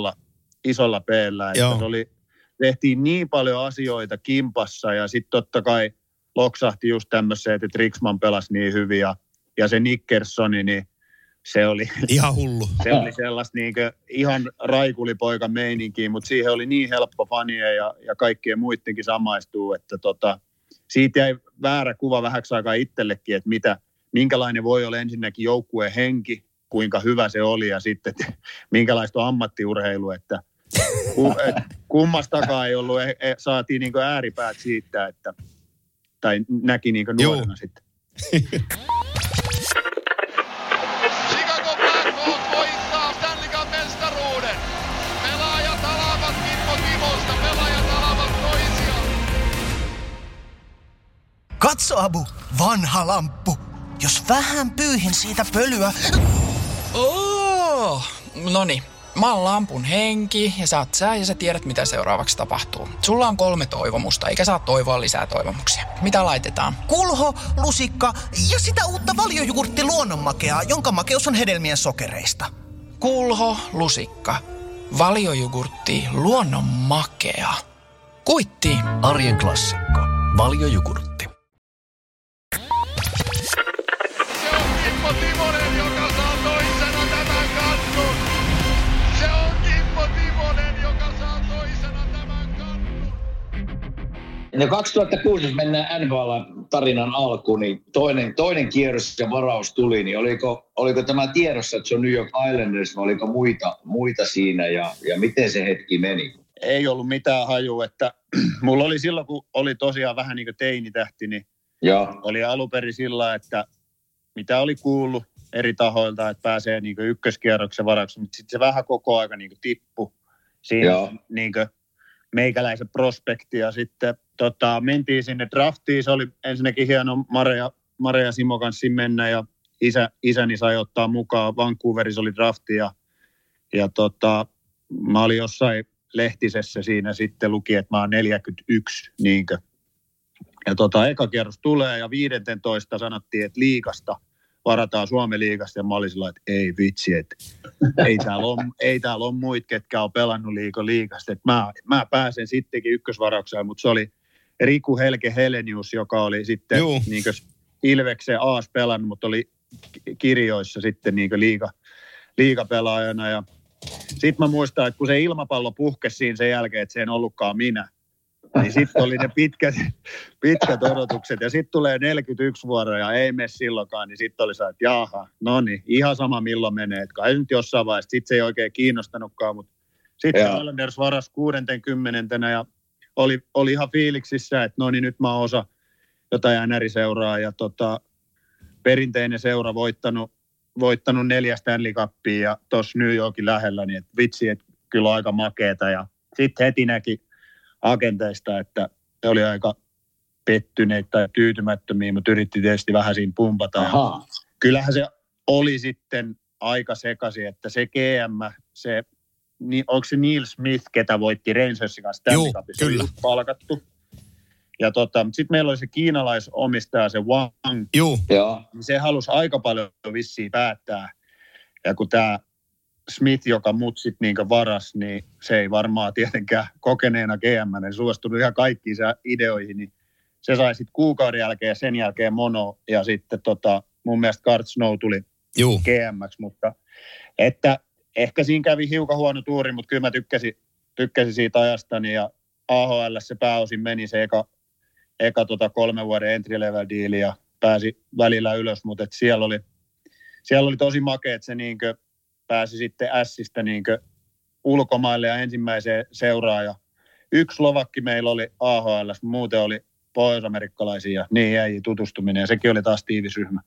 isolla peellä. Tehtiin niin paljon asioita kimpassa ja sitten totta kai loksahti just tämmöiseen, että Riksman pelasi niin hyvin ja se Nickersoni, niin se oli ihan hullu. Se oli sellaista niin kuin ihan raikulipoika meininkiä, mutta siihen oli niin helppo fania ja kaikkien muidenkin samaistuu, että siitä jäi väärä kuva vähäksi aikaa itsellekin, että minkälainen voi olla ensinnäkin joukkueen henki, kuinka hyvä se oli ja sitten minkälaista on ammattiurheilu, että kummastakaan ei ollut, saatiin niin kuin ääripäät siitä, tai näki niin kuin nuorena sitten. Katso, Abu, vanha lamppu. Jos vähän pyyhin siitä pölyä... Noniin, mä oon lampun henki ja sä oot sä ja sä tiedät mitä seuraavaksi tapahtuu. Sulla on 3 toivomusta, eikä saa toivoa lisää toivomuksia. Mitä laitetaan? Kulho, lusikka ja sitä uutta valiojugurtti luonnonmakeaa, jonka makeus on hedelmien sokereista. Kulho, lusikka, valiojugurtti luonnonmakea. Kuitti. Arjen klassikko. Valiojugurtti. Kimmo Timonen, joka saa toisena tämän kannun. Se on Kimmo Timonen, joka saa toisena tämän kannun. Ja 2006, jos mennään NHL-tarinan alkuun, niin toinen kierros ja varaus tuli, niin oliko tämä tiedossa, että se on New York Islanders, vai oliko muita siinä, ja miten se hetki meni? Ei ollut mitään hajua, että mulla oli silloin, kun oli tosiaan vähän niin kuin teinitähti, niin oli alunperin sillä, että mitä oli kuullut eri tahoilta, että pääsee niin kuin ykköskierroksen varaksi, mutta sitten se vähän koko aika niin kuin tippui siinä niin kuin meikäläisen prospekti, ja sitten mentiin sinne draftiin. Se oli ensinnäkin hieno Mare ja Simo kanssa mennä, ja isäni sai ottaa mukaan. Vancouverissa oli drafti, ja mä olin jossain lehtisessä siinä sitten luki, että mä oon 41 niinkö. Ja eka kierros tulee, ja 15 sanottiin, että liigasta varataan Suomen liigasta, ja mä olin sillä, että ei vitsi, että ei täällä ole muita, ketkä on pelannut liigasta, että mä pääsen sittenkin ykkösvaraukseen, mutta se oli Riku Helke Helenius, joka oli sitten niinkö Ilveksen Aas pelannut, mutta oli kirjoissa sitten niinkö liigapelaajana, ja sitten mä muistan, että kun se ilmapallo puhkesi siinä sen jälkeen, että se en ollutkaan minä, niin sitten oli ne pitkät odotukset, ja sitten tulee 41 vuoroa, ja ei mene silloinkaan, niin sitten oli se, että jaha, no niin, ihan sama milloin menee, että kai nyt jossain vaiheessa, sitten se ei oikein kiinnostanutkaan, mutta sitten Islanders varasi 60. ja oli ihan fiiliksissä, että no niin, nyt mä oon osa jotain NR-seuraa, ja perinteinen seura voittanut 4 Stanley Cupia ja tuossa New Yorkin lähellä, niin että vitsi, että kyllä on aika makeeta, ja sitten heti näki agenteista, että he oli aika pettyneitä tai tyytymättömiä, mutta yritti tietysti vähän siinä pumpata. Ja kyllähän se oli sitten aika sekaisin, että se GM, onko se Neil Smith, ketä voitti Rangersin kanssa Stanley Cupissa, oli palkattu. Ja sitten meillä oli se kiinalaisomistaja, se Wang. Niin se halusi aika paljon vissiin päättää. Ja kun tämä Smith, joka mut sitten niinkö varas, niin se ei varmaan tietenkään kokeneena GM-nä suostunut ihan kaikkiin ideoihin, niin se sai sitten kuukauden jälkeen ja sen jälkeen mono, ja sitten mun mielestä Cart Snow tuli GM-ksi, mutta että ehkä siinä kävi hiukan huono tuuri, mutta kyllä mä tykkäsin siitä ajastani, ja AHL se pääosin meni se eka 3 vuoden entry level deali ja pääsi välillä ylös, mutta siellä oli tosi makea, että se niinkö pääsi sitten Ässistä niinkö ulkomaille ja ensimmäiseen seuraan, ja 1 slovakki meillä oli AHL, muuten oli pohjois-amerikkalaisia, ja niin jäi tutustuminen, ja sekin oli taas tiivis ryhmä.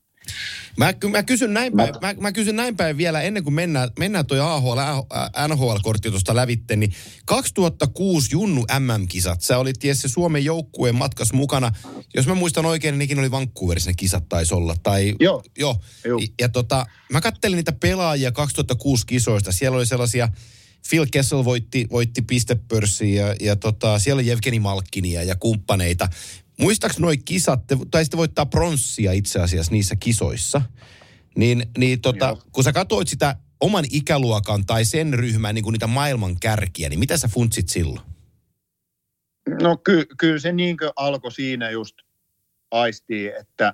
Mä kysyn näin päin vielä, ennen kuin mennään toi NHL-kortti tuosta lävitte, niin 2006 Junnu MM-kisat, sä olit se Suomen joukkueen matkas mukana. Jos mä muistan oikein, niin nekin oli Vancouverissa ne kisat taisi olla. Joo. Ja mä kattelin niitä pelaajia 2006 kisoista, siellä oli sellaisia, Phil Kessel voitti pistepörssiä, ja siellä oli Jevgeni Malkkinia ja kumppaneita. Muistaaks noi kisat, taisitte voittaa pronssia itse asiassa niissä kisoissa, niin kun sä katsoit sitä oman ikäluokan tai sen ryhmän niin kuin niitä maailman kärkiä, niin mitä sä funtsit silloin? No kyllä se niinkö alkoi siinä just aistii, että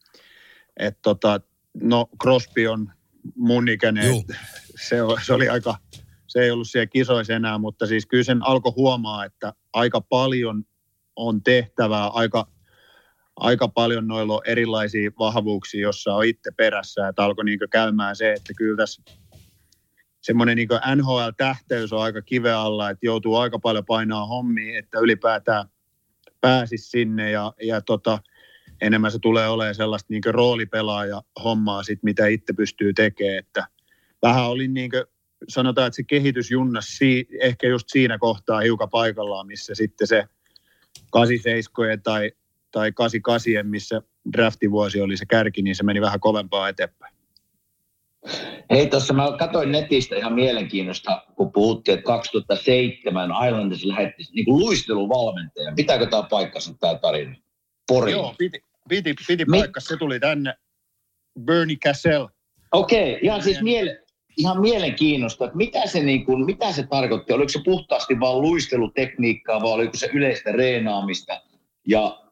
Crosby on mun ikäinen, se oli aika, se ei ollut siellä kisoissa enää, mutta siis kyllä sen alkoi huomaa, että aika paljon on tehtävää, aika paljon noilla on erilaisia vahvuuksia, jossa on itse perässä, että alkoi niinkö käymään se, että kyllä tässä semmoinen niinkö NHL-tähteys on aika kiven alla, että joutuu aika paljon painaa hommia, että ylipäätään pääsisi sinne, ja enemmän se tulee olemaan sellaista niinkö roolipelaaja hommaa sit, mitä itse pystyy tekemään, että vähän oli niinkö, sanotaan, että se kehitys junnasi ehkä just siinä kohtaa hiukan paikallaan, missä sitten se 87 tai 88, missä draftivuosi oli se kärki, niin se meni vähän kovempaa eteenpäin. Hei, tuossa mä katsoin netistä ihan mielenkiinnosta, kun puhuttiin, että 2007 Islanders lähetti niin kuin luisteluvalmentajan. Pitääkö tämä paikkansa, tämä tarina? Poriin. Joo, piti paikkansa. Se tuli tänne. Bernie Cassell. Okei, ihan mielenkiinnosta, että mitä se tarkoitti? Oliko se puhtaasti vaan luistelutekniikkaa vai oliko se yleistä reenaamista? Ja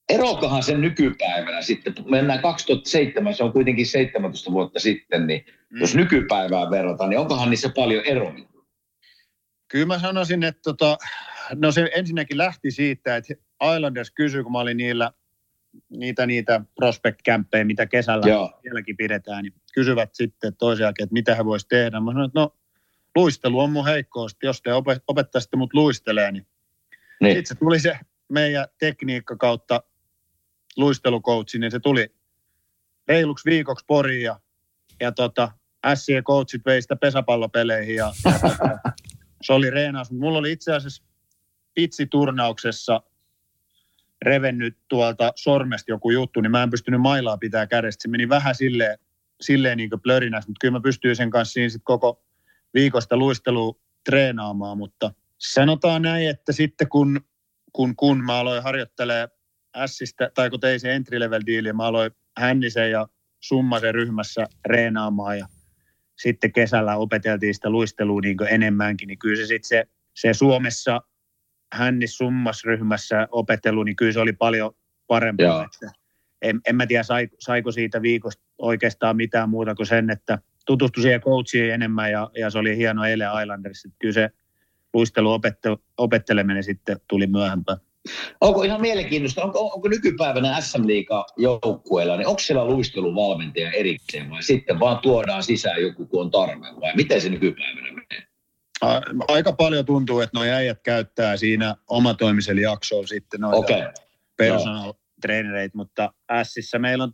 erokahan sen nykypäivänä sitten, mennään 2007, se on kuitenkin 17 vuotta sitten, niin jos nykypäivään verrataan, niin onkohan niissä paljon eroja? Kyllä mä sanoisin, että no se ensinnäkin lähti siitä, että Islanders kysyi, kun mä olin niitä prospect-kämppejä, mitä kesällä vieläkin pidetään, niin kysyvät sitten toisen jälkeen, että mitä he voisi tehdä. Mä sanoin, että no luistelu on mun heikkous, jos te opettaisitte mut luistelee, niin. Sitten se tuli se meidän tekniikka kautta luistelukoutsi, niin se tuli reiluksi viikoksi Poriin ja SC-coachit vei sitä pesäpallopeleihin ja se oli reenaus. Mulla oli itse asiassa pitsiturnauksessa revennyt tuolta sormesta joku juttu, niin mä en pystynyt mailaa pitää kädestä. Se meni vähän silleen niin kuin plörinässä, mutta kyllä mä pystyin sen kanssa siinä sit koko viikosta luistelua treenaamaan, mutta sanotaan näin, että sitten kun mä aloin harjoittelemaan Sistä, tai kun tein se entry-level-diili, mä aloin Hännisen ja Summasen ryhmässä reenaamaan ja sitten kesällä opeteltiin sitä luistelua niin kuin enemmänkin, niin kyllä se sitten se Suomessa Hännis-Summas-ryhmässä opettelu, niin kyllä se oli paljon parempaa. Että en mä tiedä, saiko siitä viikosta oikeastaan mitään muuta kuin sen, että tutustui siihen coachiin enemmän ja se oli hieno eilen Islanderissa. Kyllä se luisteluopetteleminen sitten tuli myöhempään. Onko ihan mielenkiintoista, onko nykypäivänä SM-liigan joukkueella, niin onko siellä luisteluvalmentaja erikseen vai sitten vaan tuodaan sisään joku, kun on tarve vai miten se nykypäivänä menee? Aika paljon tuntuu, että nuo äijät käyttää siinä omatoimisella jaksolla sitten noita personal trainereita, mutta Sissä meillä on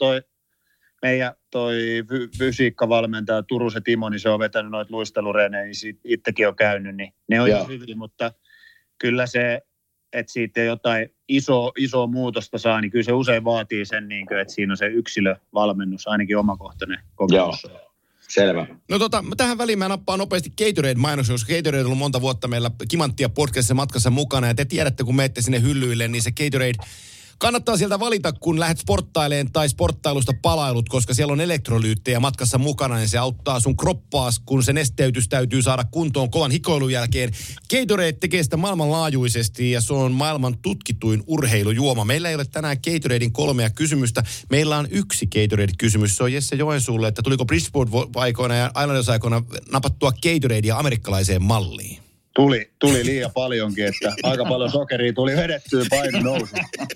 toi fysiikkavalmentaja Turusen Timo, niin se on vetänyt noita luistelureenejä, niin itsekin on käynyt, niin ne on ihan hyvin, mutta kyllä se, että siitä jotain isoa muutosta saa, niin kyllä se usein vaatii sen, että siinä on se yksilövalmennus, ainakin omakohtainen kokemus. Joo, selvä. No tähän väliin mä nappaan nopeasti Gatorade-mainoksia, koska Gatorade on ollut monta vuotta meillä Kimanttia podcastissa matkassa mukana, ja te tiedätte, kun menette sinne hyllyille, niin se Gatorade kannattaa sieltä valita, kun lähdet sporttaileen tai sporttailusta palailut, koska siellä on elektrolyyttejä matkassa mukana, niin se auttaa sun kroppaas, kun se nesteytys täytyy saada kuntoon kovan hikoilun jälkeen. Gatorade tekee sitä maailmanlaajuisesti ja se on maailman tutkituin urheilujuoma. Meillä ei ole tänään Gatoraden 3 kysymystä. Meillä on yksi Gatorade-kysymys. Se on Jesse Joensuulle, että tuliko Bridgeport-aikoina ja Islanders-aikoina napattua Gatoradea amerikkalaiseen malliin? Tuli liian paljonkin, että aika paljon sokeria tuli vedettyä, paino nousi.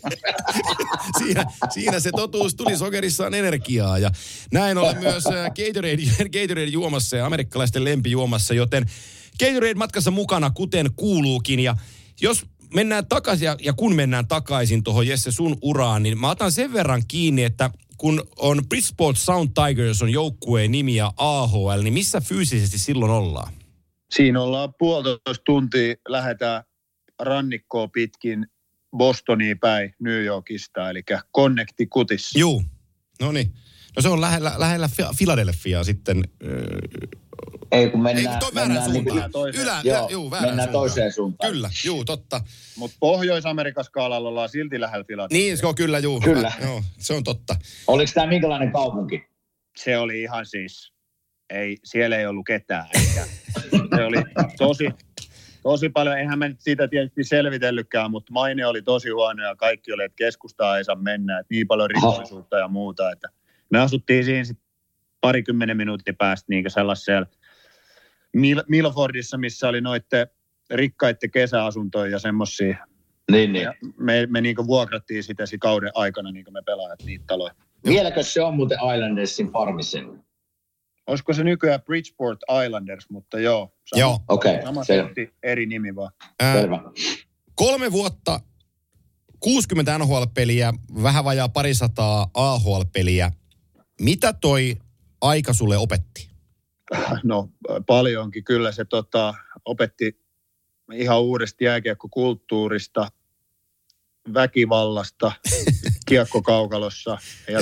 Siinä se totuus tuli, sokerissa on energiaa ja näin ollen myös Gatorade juomassa ja amerikkalaisten lempijuomassa, joten Gatorade matkassa mukana kuten kuuluukin ja jos mennään takaisin ja kun mennään takaisin tuohon Jesse sun uraan, niin mä otan sen verran kiinni, että kun on Bridgeport Sound Tigers on joukkueen nimi ja AHL, niin missä fyysisesti silloin ollaan? Siinä ollaan 1,5 tuntia, lähdetään rannikkoa pitkin Bostoniin päin New Yorkista, eli Connecticutissa. Juu, no niin. No se on lähellä Philadelphiaa sitten. Ei kun mennään väärään suuntaan. Mennään toiseen suuntaan. Kyllä, juu, totta. Mutta Pohjois-Amerikan skaalalla ollaan silti lähellä Philadelphiaa. Niin, se on kyllä, juu. Kyllä. Joo, se on totta. Oliko tämä minkälainen kaupunki? Se oli ihan siis... Siellä ei ollut ketään. Se oli tosi paljon, eihän me siitä tietysti selvitellykään, mutta maine oli tosi huono ja kaikki oli, että keskustaa ei saa mennä, että niin paljon rikollisuutta ja muuta. Että me asuttiin siinä sitten 20 minuuttia päästä niin sellaisella Milfordissa, missä oli noitten rikkaiden kesäasuntoja ja semmoisia. Niin. Ja me niin vuokrattiin sitä kauden aikana, niin me pelaajat niitä taloja. Vieläkö se on muuten Islandersin farmisen? Olisiko se nykyään Bridgeport Islanders, mutta joo. Sama eri nimi vaan. Selvä. 3 vuotta, 60 NHL-peliä, vähän vajaa 200 AHL-peliä. Mitä toi aika sulle opetti? No paljonkin. Kyllä se opetti ihan uudesta jääkiekkokulttuurista, väkivallasta, kiekkokaukalossa. Ja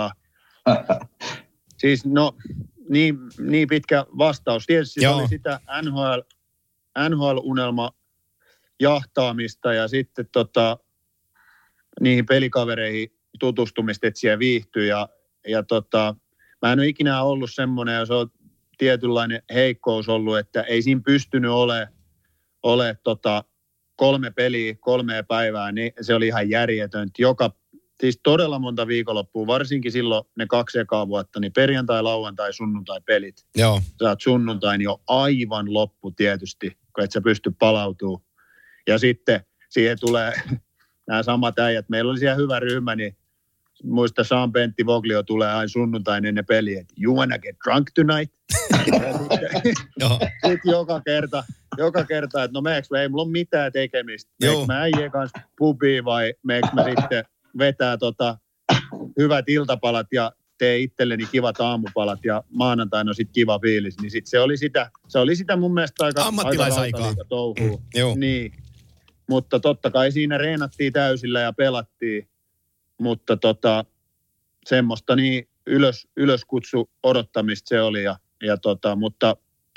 siis niin pitkä vastaus. Tietysti se oli sitä NHL-unelma jahtaamista ja sitten niihin pelikavereihin tutustumista, että siellä viihtyy. Ja mä en ole ikinä ollut semmoinen, ja se on tietynlainen heikkous ollut, että ei siinä pystynyt ole 3 peliä, 3 päivää, niin se oli ihan järjetöntä. siis todella monta viikonloppua, varsinkin silloin ne 2 ekaa vuotta, niin perjantai, lauantai, sunnuntai pelit. Joo. Sä oot sunnuntain jo aivan loppu tietysti, kun et sä pysty palautumaan. Ja sitten siihen tulee nämä samat äijät. Meillä oli siellä hyvä ryhmä, niin muista Sean Pentti Voglio tulee aina sunnuntain ennen peliä, että you wanna get drunk tonight? Sitten joka kerta, että no meneekö ei mulla ole mitään tekemistä. Meneekö mä äijien kanssa pubiin vai meneekö mä sitten vetää hyvät iltapalat ja tee itselleni kivat aamupalat ja maanantaina on sitten kiva fiilis. Niin sit se oli sitä mun mielestä aika ammattilaisaikaa touhua. Niin. Mutta totta kai siinä reenattiin täysillä ja pelattiin. Mutta semmoista niin ylöskutsu odottamista se oli. Mutta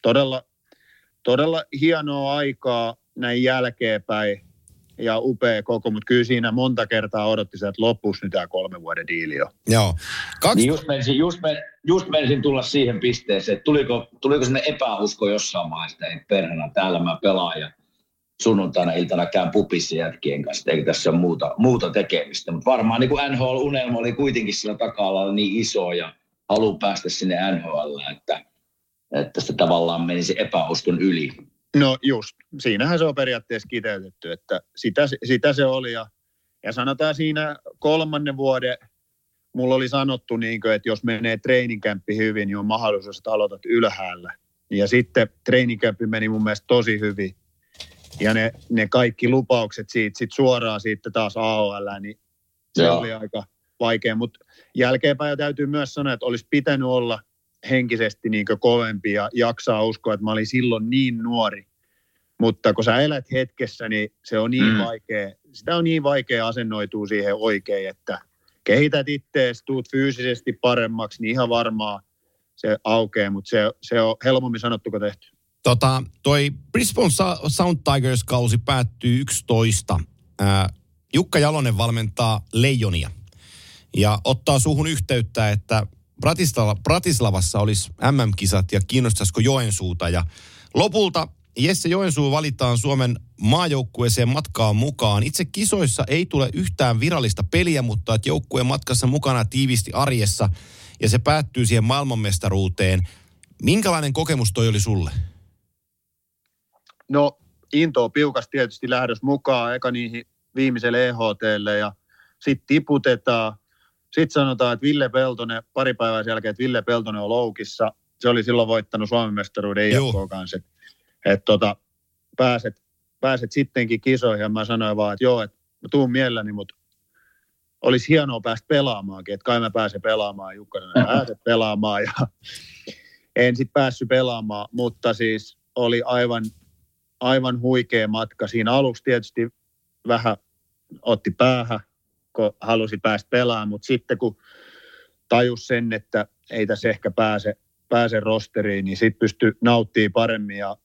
todella hienoa aikaa näin jälkeenpäin ja upea koko, mutta kyllä siinä monta kertaa odotti se, että loppuisi nyt tämä 3 vuoden diili jo. Joo. Niin just menisin tulla siihen pisteeseen, että tuliko sinne epäusko jossain vaiheessa, että perhana täällä mä pelaan ja sunnuntaina iltana käyn pupissa jätkien kanssa, eikä tässä ole muuta tekemistä. Mutta varmaan niin kuin NHL-unelma oli kuitenkin sillä taka-alalla niin iso ja halu päästä sinne NHL, että se tavallaan menisi epäuskon yli. No just, siinähän se on periaatteessa kiteytetty, että sitä se oli ja sanotaan siinä 3. vuoden, mulla oli sanottu niin kuin, että jos menee treeninkämppi hyvin, niin on mahdollisuus, että aloitat ylhäällä. Ja sitten treeninkämppi meni mun mielestä tosi hyvin. Ja ne kaikki lupaukset siitä sit suoraan siitä taas AHL, niin se oli aika vaikea. Mutta jälkeenpäin täytyy myös sanoa, että olisi pitänyt olla henkisesti niin kuin kovempi ja jaksaa uskoa, että mä olin silloin niin nuori. Mutta kun sä elät hetkessä, niin se on niin vaikea. Sitä on niin vaikea asennoitua siihen oikein, että kehität ittees, tuut fyysisesti paremmaksi, niin ihan varmaan se aukeaa, mutta se on helpommin sanottu kuin tehty. Toi Brisbane Sound Tigers-kausi päättyy 11. Jukka Jalonen valmentaa Leijonia ja ottaa suhun yhteyttä, että Bratislavassa olisi MM-kisat ja kiinnostaisiko Joensuuta. Ja lopulta Jesse Joensuu valitaan Suomen maajoukkueeseen matkaan mukaan. Itse kisoissa ei tule yhtään virallista peliä, mutta että joukkueen matkassa mukana tiivisti arjessa ja se päättyy siihen maailmanmestaruuteen. Minkälainen kokemus toi oli sulle? No intoa piukasti tietysti lähdös mukaan, eka niihin viimeiselle EHT:lle ja sitten tiputetaan. Sitten sanotaan, että Ville Peltonen, pari päivää sen jälkeen, että Ville Peltonen on loukissa. Se oli silloin voittanut Suomen mestaruuden IFK kanssa. Että pääset sittenkin kisoihin ja mä sanoin vaan, että joo, että mä tuun mielelläni, mutta olisi hienoa päästä pelaamaankin. Että kai mä pääsen pelaamaan, Jukka sanoi, pääset pelaamaan ja en sitten päässyt pelaamaan, mutta siis oli aivan huikea matka. Siinä aluksi tietysti vähän otti päähän, kun halusi päästä pelaamaan, mutta sitten kun tajus sen, että ei tässä ehkä pääse rosteriin, niin sitten pystyi nauttimaan paremmin ja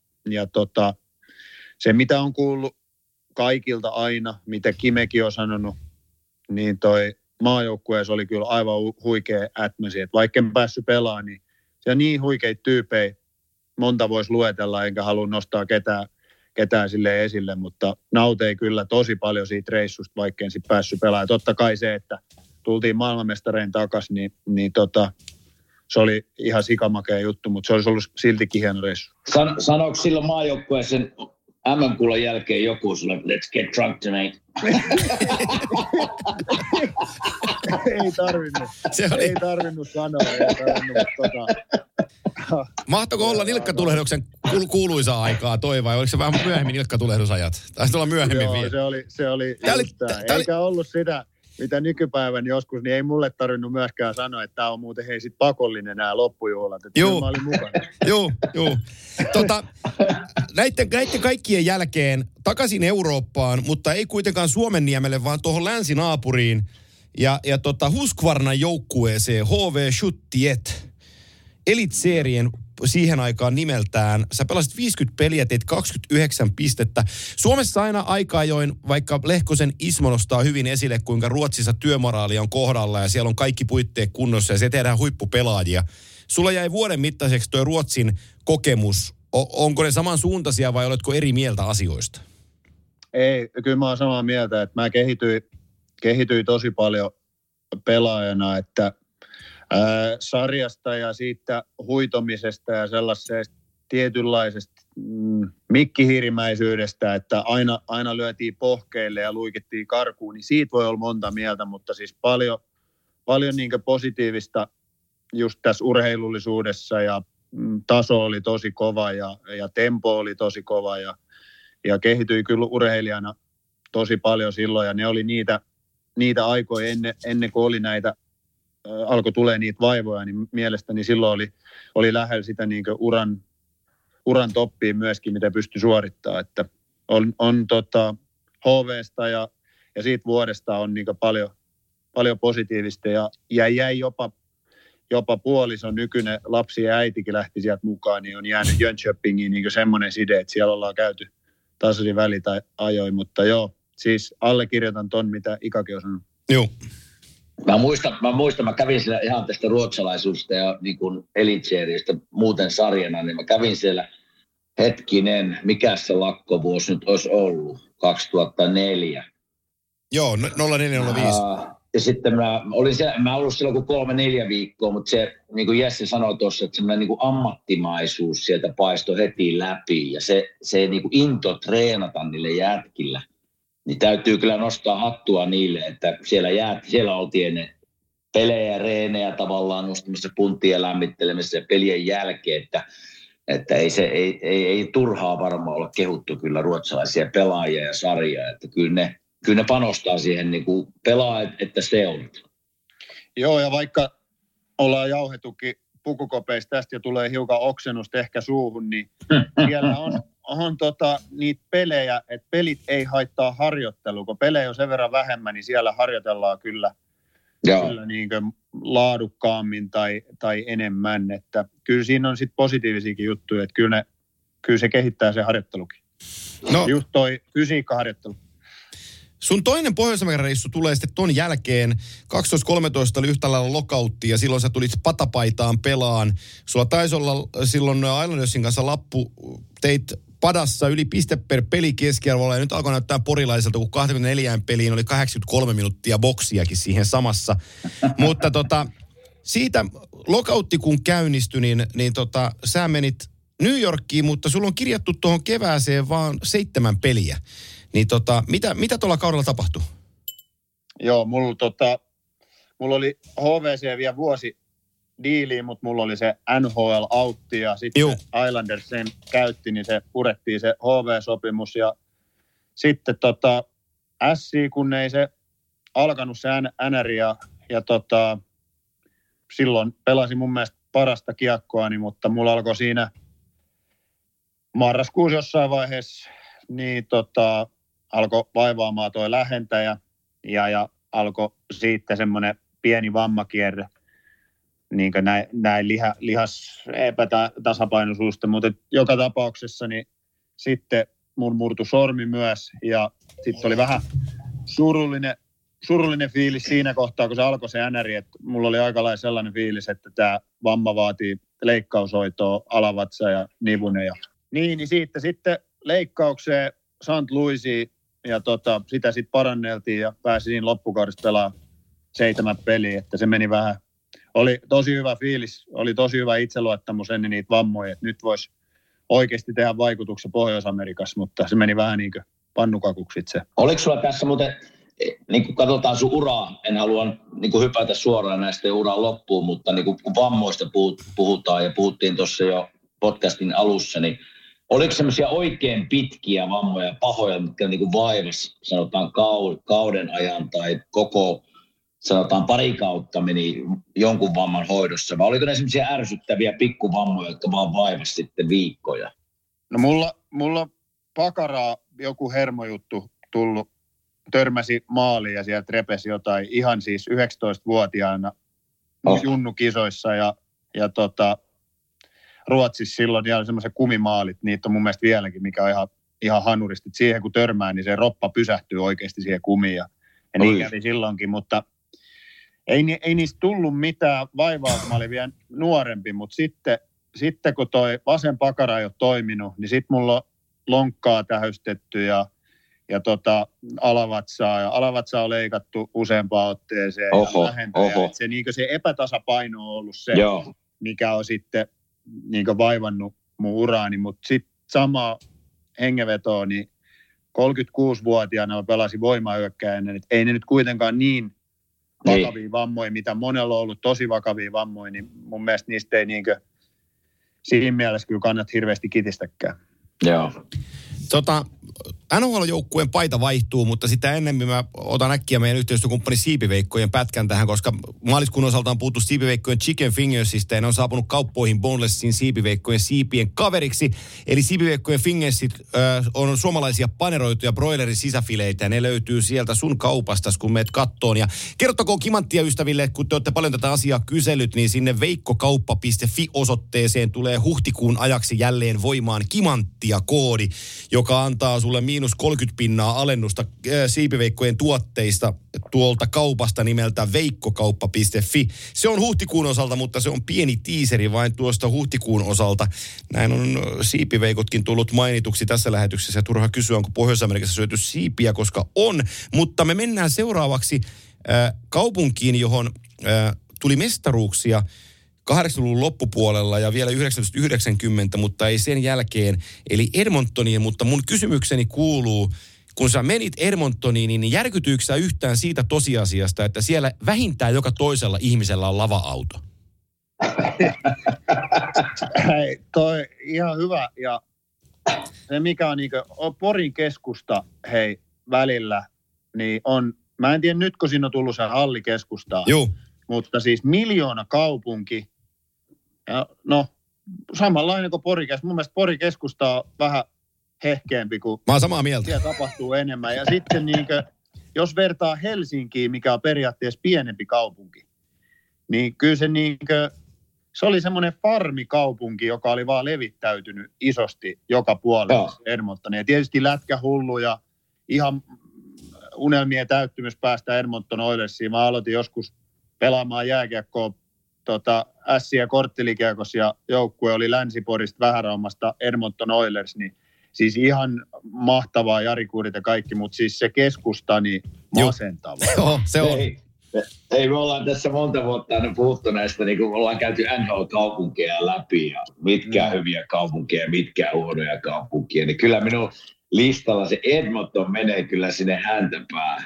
se mitä on kuullut kaikilta aina, mitä Kimekin on sanonut, niin toi maajoukkueessa oli kyllä aivan huikea atmosi, että vaikka en päässyt pelaamaan, niin se on niin huikeita tyyppejä, monta voisi luetella, enkä halua nostaa ketään sille esille, mutta nautei kyllä tosi paljon siitä reissusta, vaikka en sitten päässyt pelaamaan. Totta kai se, että tultiin maailmanmestareen takaisin, niin se oli ihan sikamakea juttu, mutta se olisi ollut siltikin hieno reissu. Sanoiko silloin maajoukkueeseen MM-kullan jälkeen joku sulle, let's get drunk tonight? Ei tarvinnut sanoa. Mahtoiko olla nilkkatulehduksen kuuluisaa aikaa toi vai oliko se vähän myöhemmin nilkkatulehdusajat? Taisi olla myöhemmin vielä. Se oli eikä ollut sitä, mitä nykypäivän joskus, niin ei mulle tarvinnut myöskään sanoa, että tämä on muuten hei sit pakollinen nämä loppujuhlat. Että mä olin mukana. Joo. Näiden kaikkien jälkeen takaisin Eurooppaan, mutta ei kuitenkaan Suomenniemelle, vaan tuohon länsinaapuriin ja Husqvarnan joukkueeseen HV Shuttiet. Elitserien siihen aikaan nimeltään. Sä pelasit 50 peliä, teit 29 pistettä. Suomessa aina aika ajoin, vaikka Lehkosen Ismo nostaa hyvin esille, kuinka Ruotsissa työmoraali on kohdalla ja siellä on kaikki puitteet kunnossa ja se tehdään huippupelaajia. Sulla jäi vuoden mittaiseksi tuo Ruotsin kokemus. Onko ne samansuuntaisia vai oletko eri mieltä asioista? Ei, kyllä mä oon samaa mieltä, että mä kehityin tosi paljon pelaajana, että sarjasta ja siitä huitomisesta ja sellaisesta tietynlaisesta mikkihiirimäisyydestä, että aina lyötiin pohkeille ja luikittiin karkuun, niin siitä voi olla monta mieltä, mutta siis paljon niin kuin positiivista just tässä urheilullisuudessa ja taso oli tosi kova ja tempo oli tosi kova ja kehityi kyllä urheilijana tosi paljon silloin ja ne oli niitä aikoja ennen kuin oli näitä, alkoi tulee niitä vaivoja, niin mielestäni silloin oli lähellä sitä niin kuin uran toppiin myöskin, mitä pystyi suorittamaan, että on HV:sta ja siitä vuodesta on niin kuin paljon positiivista ja jäi jopa puolison nykyinen lapsi ja äitikin lähti sieltä mukaan, niin on jäänyt Jönköpingiin niin semmoinen side, että siellä ollaan käyty tasaisin väli tai ajoin, mutta joo, siis allekirjoitan ton, mitä Ikakin on sanonut. Joo. Mä kävin siellä ihan tästä ruotsalaisuudesta ja niin kuin Elitseriestä muuten sarjana, niin mä kävin siellä hetkinen, mikä se lakkovuosi nyt olisi ollut, 2004. Joo, 0405. Ja sitten mä olen ollut silloin kuin 3-4 viikkoa, mutta se, niin kuin Jesse sanoi tuossa, että semmoinen niin kuin ammattimaisuus sieltä paistoi heti läpi. Ja se niin kuin into treenata niille jätkillä, niin täytyy kyllä nostaa hattua niille, että siellä oltiin ne pelejä ja reenejä tavallaan nostamassa punttia lämmittelemässä ja pelien jälkeen, että ei turhaa varmaan olla kehuttu kyllä ruotsalaisia pelaajia ja sarjaa, että kyllä ne panostaa siihen niin kuin pelaajat, että seurat. Joo, ja vaikka ollaan jauhetukin pukukopeista tästä ja tulee hiukan oksennusta ehkä suuhun, niin siellä on niitä pelejä, että pelit ei haittaa harjoittelua. Kun pelejä on sen verran vähemmän, niin siellä harjoitellaan kyllä niin kuin laadukkaammin tai enemmän. Että kyllä siinä on sitten positiivisiakin juttuja, että kyllä se kehittää se harjoittelukin. No. Just toi fysiikkaharjoittelu. Sun toinen Pohjois-Amerikan reissu tulee sitten ton jälkeen. 12-13 oli yhtä lailla lockoutti ja silloin sä tulit patapaitaan pelaan. Sulla taisi olla silloin Islandersin kanssa lappu, teit padassa yli piste per peli keskiarvolla ja nyt alkoi näyttää porilaiselta, kun 24 peliin oli 83 minuuttia boksiakin siihen samassa. Mutta siitä lockoutti kun käynnistyi, niin sä menit New Yorkiin, mutta sulla on kirjattu tuohon kevääseen vaan 7 peliä. Niin mitä tuolla kaudella tapahtui? Joo, mulla oli HVC vielä vuosi diiliin, mutta mulla oli se NHL-autti ja sitten Islanders sen käytti, niin se purettiin se HV-sopimus ja sitten SC, kun ei se alkanut se NR ja silloin pelasin mun mielestä parasta kiekkoani, mutta mulla alkoi siinä marraskuussa jossain vaiheessa niin alkoi vaivaamaan toi lähentäjä ja alkoi siitä semmoinen pieni vammakierre, niin kuin näin lihas epätasapainoisuusta, mutta joka tapauksessa niin sitten mun murtui sormi myös ja sitten oli vähän surullinen fiilis siinä kohtaa, kun se alkoi se NR, että mulla oli aika lailla sellainen fiilis, että tämä vamma vaatii leikkaushoitoa, alavatsa ja nivunen ja niin siitä sitten leikkaukseen St. Louisiin ja sitä sitten paranneltiin ja pääsin loppukaudesta pelaamaan 7 peliä, että se meni vähän. Oli tosi hyvä fiilis, oli tosi hyvä itseluottamus ennen niitä vammoja, että nyt voisi oikeasti tehdä vaikutuksen Pohjois-Amerikassa, mutta se meni vähän niin kuin pannukakuksi itse. Oliko sulla tässä muuten, niin kun katsotaan sun uraa, en halua niin kun hypätä suoraan näistä uran loppuun, mutta niin kun vammoista puhutaan ja puhuttiin tuossa jo podcastin alussa, niin oliko semmoisia oikein pitkiä vammoja, pahoja, mitkä niin kuin vaivasi, sanotaan kauden ajan tai koko, sanotaan pari kautta meni jonkun vamman hoidossa, vai oliko ne semmoisia ärsyttäviä pikkuvammoja, jotka vaan vaivasi sitten viikkoja? No mulla pakaraa joku hermojuttu tullut, törmäsi maaliin ja sieltä repesi jotain ihan siis 19-vuotiaana junnukisoissa ja Ruotsissa silloin vielä semmoiset kumimaalit, niitä on mun mielestä vieläkin, mikä on ihan hanuristi. Siihen kun törmää, niin se roppa pysähtyy oikeasti siihen kumiin ja niin kävi silloinkin, mutta ei niistä tullut mitään vaivaa, kun mä olin vielä nuorempi, mutta sitten kun toi vasen pakara ei ole toiminut, niin sitten mulla on lonkkaa tähystetty ja alavatsaa. Ja alavatsaa on leikattu useampaan otteeseen. Ja se, niin se epätasapaino on ollut se, mikä on sitten niin vaivannut mun uraani. Mutta sitten sama hengenvetoa, niin 36-vuotiaana mä pelasin voimahyökkääjänä. Ei ne nyt kuitenkaan niin vakavia vammoja, mitä monella on ollut tosi vakavia vammoja, niin mun mielestä niistä ei siinä mielessä kyllä kannata hirveästi kitistäkään. Joo. NHL-joukkueen paita vaihtuu, mutta sitä ennemmin mä otan äkkiä meidän yhteistyökumppani Siipiveikkojen pätkän tähän, koska maaliskuun osalta on puhuttu Siipiveikkojen Chicken Fingersista ja ne on saapunut kauppoihin Bonelessin Siipiveikkojen siipien kaveriksi. Eli Siipiveikkojen Fingersit on suomalaisia paneroituja broilerin sisäfileitä ja ne löytyy sieltä sun kaupasta, kun meet kattoon. Ja kertokoon Kimanttia ystäville, kun te olette paljon tätä asiaa kysellyt, niin sinne veikkokauppa.fi-osoitteeseen tulee huhtikuun ajaksi jälleen voimaan Kimanttia-koodi, joka antaa sulle -30% alennusta Siipiveikkojen tuotteista tuolta kaupasta nimeltä veikkokauppa.fi. Se on huhtikuun osalta, mutta se on pieni tiiseri vain tuosta huhtikuun osalta. Näin on siipiveikotkin tullut mainituksi tässä lähetyksessä. Turha kysyä, onko Pohjois-Amerikassa syöty siipiä, koska on. Mutta me mennään seuraavaksi kaupunkiin, johon tuli mestaruuksia 80-luvun loppupuolella ja vielä 1990, mutta ei sen jälkeen, eli Edmontoniin. Mutta mun kysymykseni kuuluu, kun sä menit Edmontoniin, niin järkytyykö sä yhtään siitä tosiasiasta, että siellä vähintään joka toisella ihmisellä on lava-auto? Hei, toi ihan hyvä. Ja se mikä on Porin keskusta, välillä, niin on, mä en tiedä nyt, kun siinä on tullut se hallikeskustaa, mutta siis miljoona kaupunki. Ja samanlainen kuin Porikeskusta. Mun mielestä Porikeskusta on vähän hehkeämpi, kun mä oon samaa mieltä. Siellä tapahtuu enemmän. Ja sitten jos vertaa Helsinkiin, mikä on periaatteessa pienempi kaupunki, niin kyllä se oli semmoinen farmikaupunki, joka oli vaan levittäytynyt isosti joka puolella Edmontonia. Ja tietysti lätkähullu ja ihan unelmien täyttymys päästä Edmonton Oilersiin. Mä aloitin joskus pelaamaan jääkiekkoa ässiä korttelikiekossa ja joukkue oli Länsi-Porista Vähäraumasta Edmonton Oilers, niin siis ihan mahtavaa Jari Kuurit ja kaikki, mutta siis se keskusta niin masentavaa. Joo, se on. Ei, me ollaan tässä monta vuotta aina puhuttu näistä, niin kun ollaan käyty NHL-kaupunkeja läpi ja mitkä hyviä kaupunkeja, mitkä huonoja kaupunkia, niin kyllä minun listalla se Edmonton menee kyllä sinne häntäpäähän.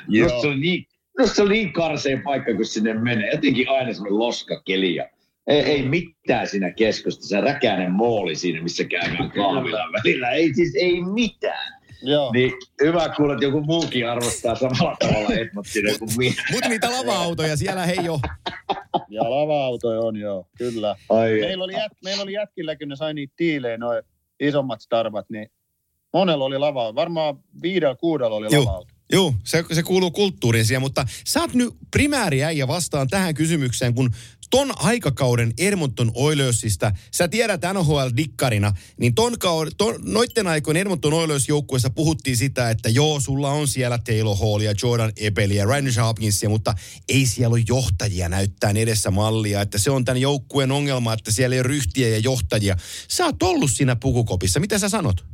Se on niin karseen paikka, kun sinne menee. Jotenkin aina semmoinen loskakeli ja ei mitään siinä keskustassa. Se räkäinen mooli siinä, missä käydään kahvilan välillä. Ei mitään. Joo. Niin hyvä kuulla, että joku muukin arvostaa samalla tavalla Edmontonia kuin minä. Mutta niitä lava-autoja siellä hei jo. Ja lava-autoja on joo, kyllä. Meillä oli jätkilläkin, ne sai niitä tiilejä, noi isommat starvat, niin monella oli lava-auto. Varmaan 5-6 oli lava-auto. Joo, se kuuluu kulttuuriin siihen, mutta sä oot nyt primääriäijä vastaan tähän kysymykseen, kun ton aikakauden Edmonton Oilersista, sä tiedät NHL-dikkarina, niin noitten aikojen Edmonton Oilers-joukkueessa puhuttiin sitä, että joo, sulla on siellä Taylor Hallia, Jordan Ebelia, Ryan Hopkinsia, mutta ei siellä ole johtajia näyttää edessä mallia, että se on tämän joukkueen ongelma, että siellä ei ole ryhtiä ja johtajia. Sä oot ollut siinä pukukopissa, mitä sä sanot?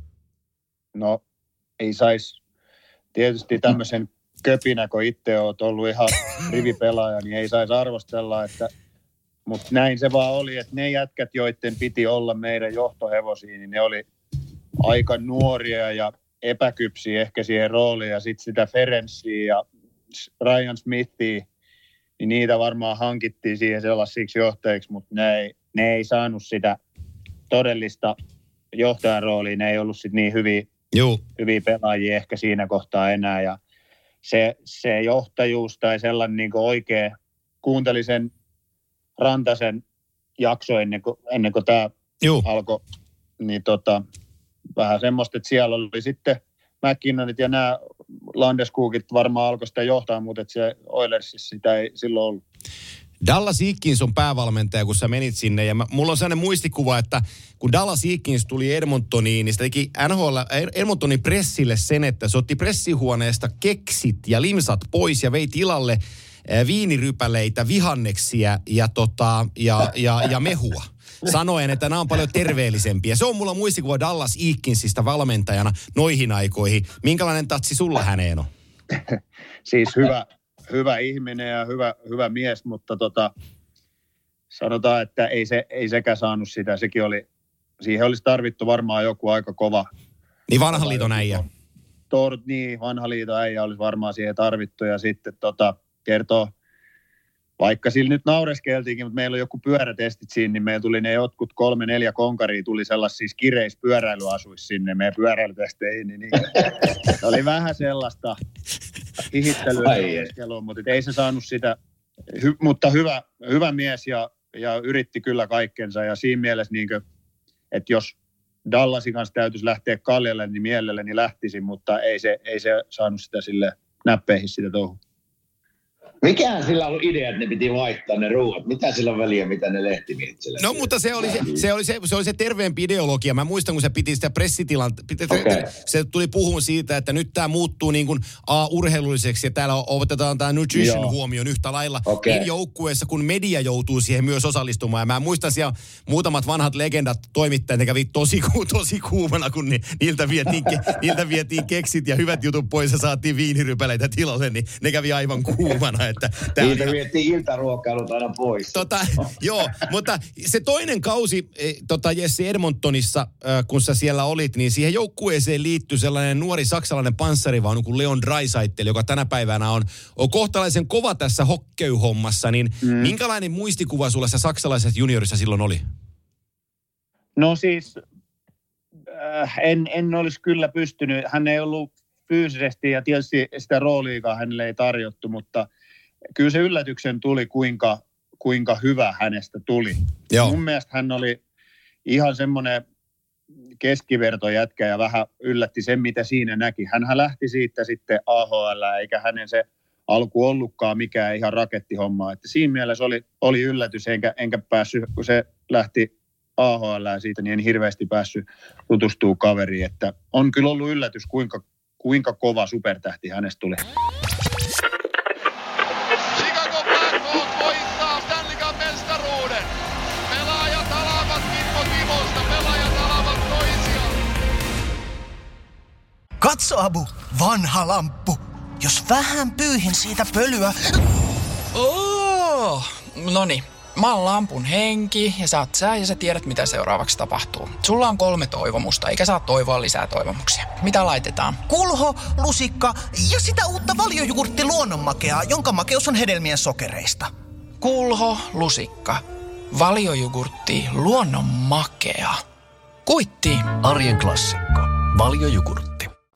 No, ei saisi. Tietysti tämmöisen köpinä, kun itse olet ollut ihan rivipelaaja, niin ei saisi arvostella, mutta näin se vaan oli, että ne jätkät, joiden piti olla meidän johtohevosia, niin ne oli aika nuoria ja epäkypsiä ehkä siihen rooliin, ja sitten sitä Ferenciä ja Ryan Smithia, niin niitä varmaan hankittiin siihen sellaisiksi johtajiksi, mutta ne ei saanut sitä todellista johtajan roolia, ne ei ollut sitten niin hyviä pelaajia ehkä siinä kohtaa enää, ja se johtajuus tai sellainen niin kuin oikea, kuuntelin sen Rantasen jakso ennen kuin tämä alkoi, niin vähän semmoista, että siellä oli sitten McKinnonit ja nämä Landeskogit varmaan alkoi sitä johtaa, mutta että se Oilersissa sitä ei silloin ollut. Dallas Eakins on päävalmentaja, kun sä menit sinne, ja mulla on sellainen muistikuva, että kun Dallas Eakins tuli Edmontoniin, niin se teki Edmontonin pressille sen, että se otti pressihuoneesta keksit ja limsat pois ja vei tilalle viinirypäleitä, vihanneksia ja mehua. sanoen, että nämä on paljon terveellisempiä. Se on mulla muistikuva Dallas Eakinsista valmentajana noihin aikoihin. Minkälainen tatsi sulla häneen on? Siis hyvä ihminen ja hyvä mies, mutta sanotaan, että ei sekään saanut sitä. Siihen olisi tarvittu varmaan joku aika kova. Niin vanhan liiton äijä. Niin, vanhan liiton äijä olisi varmaan siihen tarvittu. Ja sitten kertoo, vaikka sillä nyt naureskeltiinkin, mutta meillä on joku pyörätestit siinä, niin meillä tuli ne jotkut 3-4 konkaria, tuli sellaisia kireispyöräilyasuissa sinne meidän pyöräilytesteihin. Niin oli vähän sellaista hihittelyä, mutta ei se saanut sitä. Mutta hyvä mies ja yritti kyllä kaikkensa. Ja siinä mielessä, että jos Dallasin kanssa täytyisi lähteä kaljalle, niin mielelläni lähtisin, mutta ei se saanut sitä sille näppeihin sitä touhua. Mikähän sillä on ollut idea, että ne piti vaihtaa ne ruuat? Mitä sillä on väliä, mitä ne lehtimiehet sillä? No mutta se oli se terveempi ideologia. Mä muistan, kun se piti sitä se tuli puhumaan siitä, että nyt tämä muuttuu niin kuin urheilulliseksi ja täällä otetaan tämä nutrition huomioon yhtä lailla. Niin joukkueessa, kun media joutuu siihen myös osallistumaan. Ja mä muistan siellä muutamat vanhat legendat toimittajat, ne kävi tosi kuumana, kun niiltä vietiin keksit ja hyvät jutut pois ja saatiin viinirypäleitä tilalle, niin ne kävi aivan kuumana. Niitä vietiin iltaruokailut aina pois. Joo, mutta se toinen kausi Jesse Edmontonissa, kun sä siellä olit, niin siihen joukkueeseen liittyi sellainen nuori saksalainen panssarivaunu kuin Leon Draisaitl, joka tänä päivänä on kohtalaisen kova tässä hockeyhommassa, niin minkälainen muistikuva sulla saksalaisessa juniorissa silloin oli? No siis, en olisi kyllä pystynyt, hän ei ollut fyysisesti ja tietysti sitä rooliikaan hänelle ei tarjottu, mutta kyllä se yllätyksen tuli, kuinka hyvä hänestä tuli. Joo. Mun mielestä hän oli ihan semmoinen keskivertojätkä ja vähän yllätti sen, mitä siinä näki. Hänhän lähti siitä sitten AHL, eikä hänen se alku ollutkaan mikään ihan rakettihomma. Että siinä mielessä oli yllätys, enkä päässyt, kun se lähti AHL siitä, niin en hirveästi päässyt tutustumaan kaveriin. Että on kyllä ollut yllätys, kuinka kova supertähti hänestä tuli. Chicago Blackhawks voittaa Stanley Cup -mestaruuden. Pelaajat alavat Kimmo Timosta, pelaajat alavat toisiaan. Katso, Abu, vanha lamppu. Jos vähän pyyhin siitä pölyä... Noniin. Mä oon lampun henki ja sä oot sä ja sä tiedät mitä seuraavaksi tapahtuu. Sulla on 3 toivomusta eikä saa toivoa lisää toivomuksia. Mitä laitetaan? Kulho, lusikka ja sitä uutta valjojugurtti luonnonmakeaa, jonka makeus on hedelmien sokereista. Kulho, lusikka, valjojugurtti, luonnonmakea. Kuitti. Arjen klassikko. Valjojugurtti.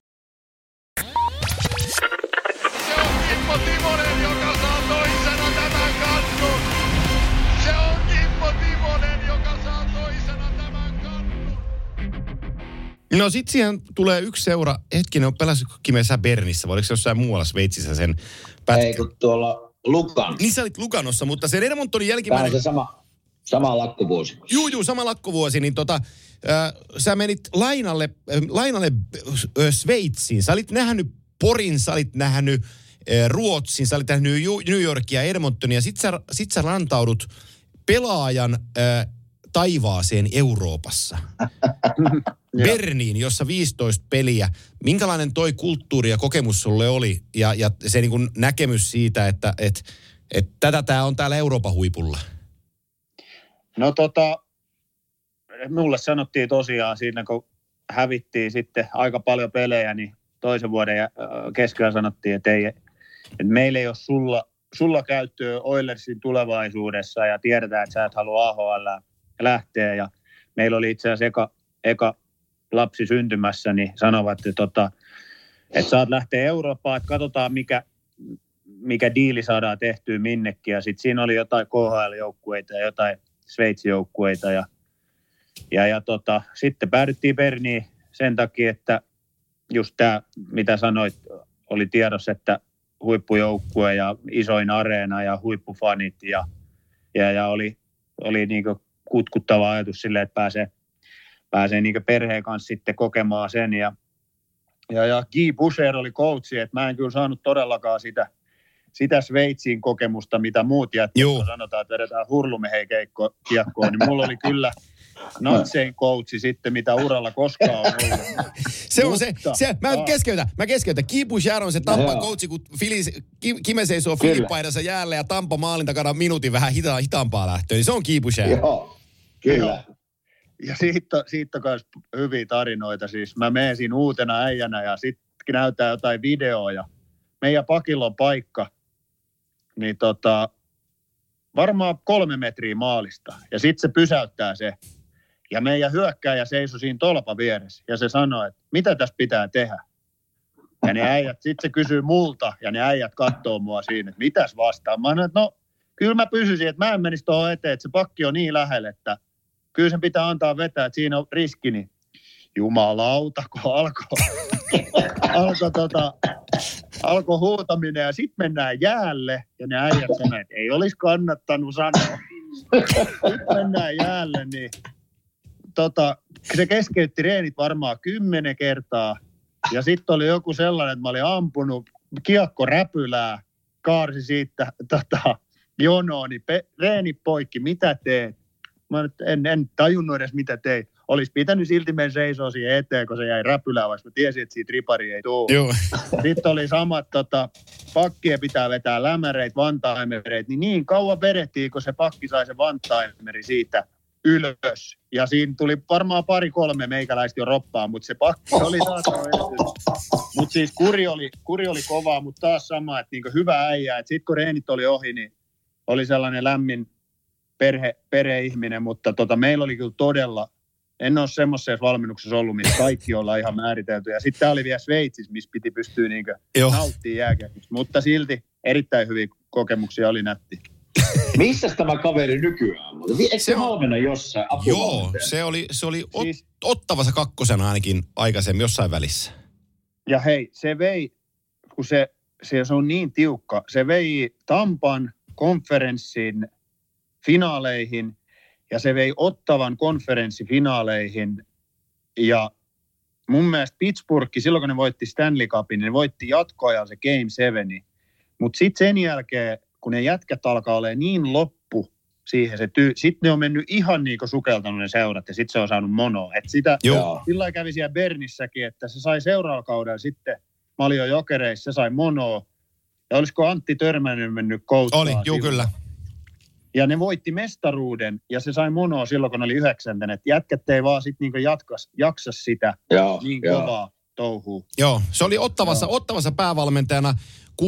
Se on Kimmo Timonen, joka saa toisena tämän kannun. Se on Kimmo Timonen, joka saa toisena tämän kannun. No sit siihen tulee yksi seura. Hetkinen, on pelasikokin sä Bernissä, vai oliko se jossain muualla Sveitsissä sen pätkän? Ei, kun tuolla Lukan. Niin sä olit Luganossa, mutta sen Edmontonin jälkimmäinen... Tämä on se sama lakkovuosi. Juu, sama lakkovuosi, niin sä menit lainalle Sveitsiin. Sä olit nähnyt Porin, sä olit nähnyt Ruotsin, sä olit nähnyt New Yorkia, Edmontonia. Sit sä rantaudut pelaajan taivaaseen Euroopassa. Berniin, jossa 15 peliä. Minkälainen toi kulttuuri ja kokemus sulle oli? Ja se niin kuin näkemys siitä, että tätä tää on täällä Euroopan huipulla. No mulle sanottiin tosiaan siinä, kun hävittiin sitten aika paljon pelejä, niin toisen vuoden keskellä sanottiin, että meillä ei ole sulla käyttöä Oilersin tulevaisuudessa ja tiedetään, että sä et halua AHL lähteä. Ja meillä oli itse asiassa eka lapsi syntymässä, niin sanovat, että saat lähteä Eurooppaan, että katsotaan mikä diili saadaan tehtyä minnekin. Ja sitten siinä oli jotain KHL-joukkueita ja jotain Sveitsi-joukkueita ja sitten päädyttiin Berniin sen takia, että just tämä, mitä sanoit, oli tiedossa, että huippujoukkue ja isoin areena ja huippufanit ja oli niinku kutkuttava ajatus silleen, että pääsee niinku perheen kanssa sitten kokemaan sen ja Guy Boucher oli coachi, että mä en kyllä saanut todellakaan sitä Sveitsin kokemusta, mitä muut jättivät, kun sanotaan, että vedetään hurlumehei-kiekkoon, niin mulla oli kyllä natsein coachi sitten, mitä uralla koskaan on ollut. Se on mä keskeytän. Guy Bouchard on se Tampan coachi, kun Kime seisoo Filippaidassa jäällä ja Tampa maalin takana minuutin vähän hitaampaa lähtöä, niin se on Guy Bouchard. Joo, kyllä. Ja siitä on myös hyviä tarinoita. Siis mä menen siinä uutena äijänä ja sitten näytää jotain videoa ja meidän pakilla on paikka, niin varmaan 3 metriä maalista. Ja sitten se pysäyttää se. Ja meidän hyökkääjä seisoi siinä tolpan vieressä ja se sanoi, että mitä tässä pitää tehdä. Ja ne äijät, sitten se kysyy multa ja ne äijät katsoo mua siinä, että mitäs vastaan. Mä sanoin, että no kyllä mä pysyisin, että mä en menisi tuohon eteen, että se pakki on niin lähellä, että kyllä sen pitää antaa vetää, että siinä on riski, niin jumalauta, kun alkoi huutaminen ja sitten mennään jäälle ja ne äijät sanoivat, että ei olisi kannattanut sanoa. Sitten mennään jäälle, niin se keskeytti reenit varmaan 10 kertaa ja sitten oli joku sellainen, että mä olin ampunut kiekkoräpylää, kaarsi siitä jonoon, niin reenit poikki, mitä teet? Mä en tajunnut edes, mitä tein. Olisi pitänyt silti mennä seisoo siihen eteen, kun se jäi räpylään, vaikka mä tiesin, että siitä ripari ei tule. Sitten oli samat, pakkien pitää vetää lämäreitä, vantaimereitä, niin kauan vedettiin, kun se pakki sai se vantaimeri siitä ylös. Ja siinä tuli varmaan 2-3 meikäläistä jo roppaa, mutta se pakki oli saattanut edistys. Mutta siis kuri oli kovaa, mutta taas sama, että niinku hyvä äijä. Sitten kun reenit oli ohi, niin oli sellainen lämmin perheihminen, mutta meillä oli kyllä todella, en ole semmoisessa valmennuksessa ollut, missä kaikki ollaan ihan määritelty. Ja sitten tämä oli vielä Sveitsissä, missä piti pystyä nauttimaan jääkiekkoa. Mutta silti erittäin hyviä kokemuksia, oli nätti. Missä tämä kaveri nykyään? Eikö se valmenna jossain apuvalmentajana? Joo, se oli siis, Ottavassa kakkosena ainakin aikaisemmin jossain välissä. Ja hei, se vei, kun se on niin tiukka, se vei Tampan konferenssin finaaleihin ja se vei Ottavan konferenssifinaaleihin ja mun mielestä Pittsburgh, silloin kun ne voitti Stanley Cupin, ne voitti jatkoajalla se Game 7, mutta sitten sen jälkeen, kun ne jätkät alkaa olemaan niin loppu siihen, sitten ne on mennyt ihan niin kuin sukeltanut ne seurat ja sitten se on saanut monoa. Että sillä kävi siellä Bernissäkin, että se sai seuraavalla kaudella sitten Maljon Jokereissa, se sai monoa. Ja olisiko Antti Törmänen mennyt coachaan? Oli, kyllä. Ja ne voitti mestaruuden ja se sai monoa silloin, kun ne oli 9. Että jätkät ei vaan sitten niin jaksa sitä kovaa touhua. Joo, se oli Ottavassa päävalmentajana 16-19,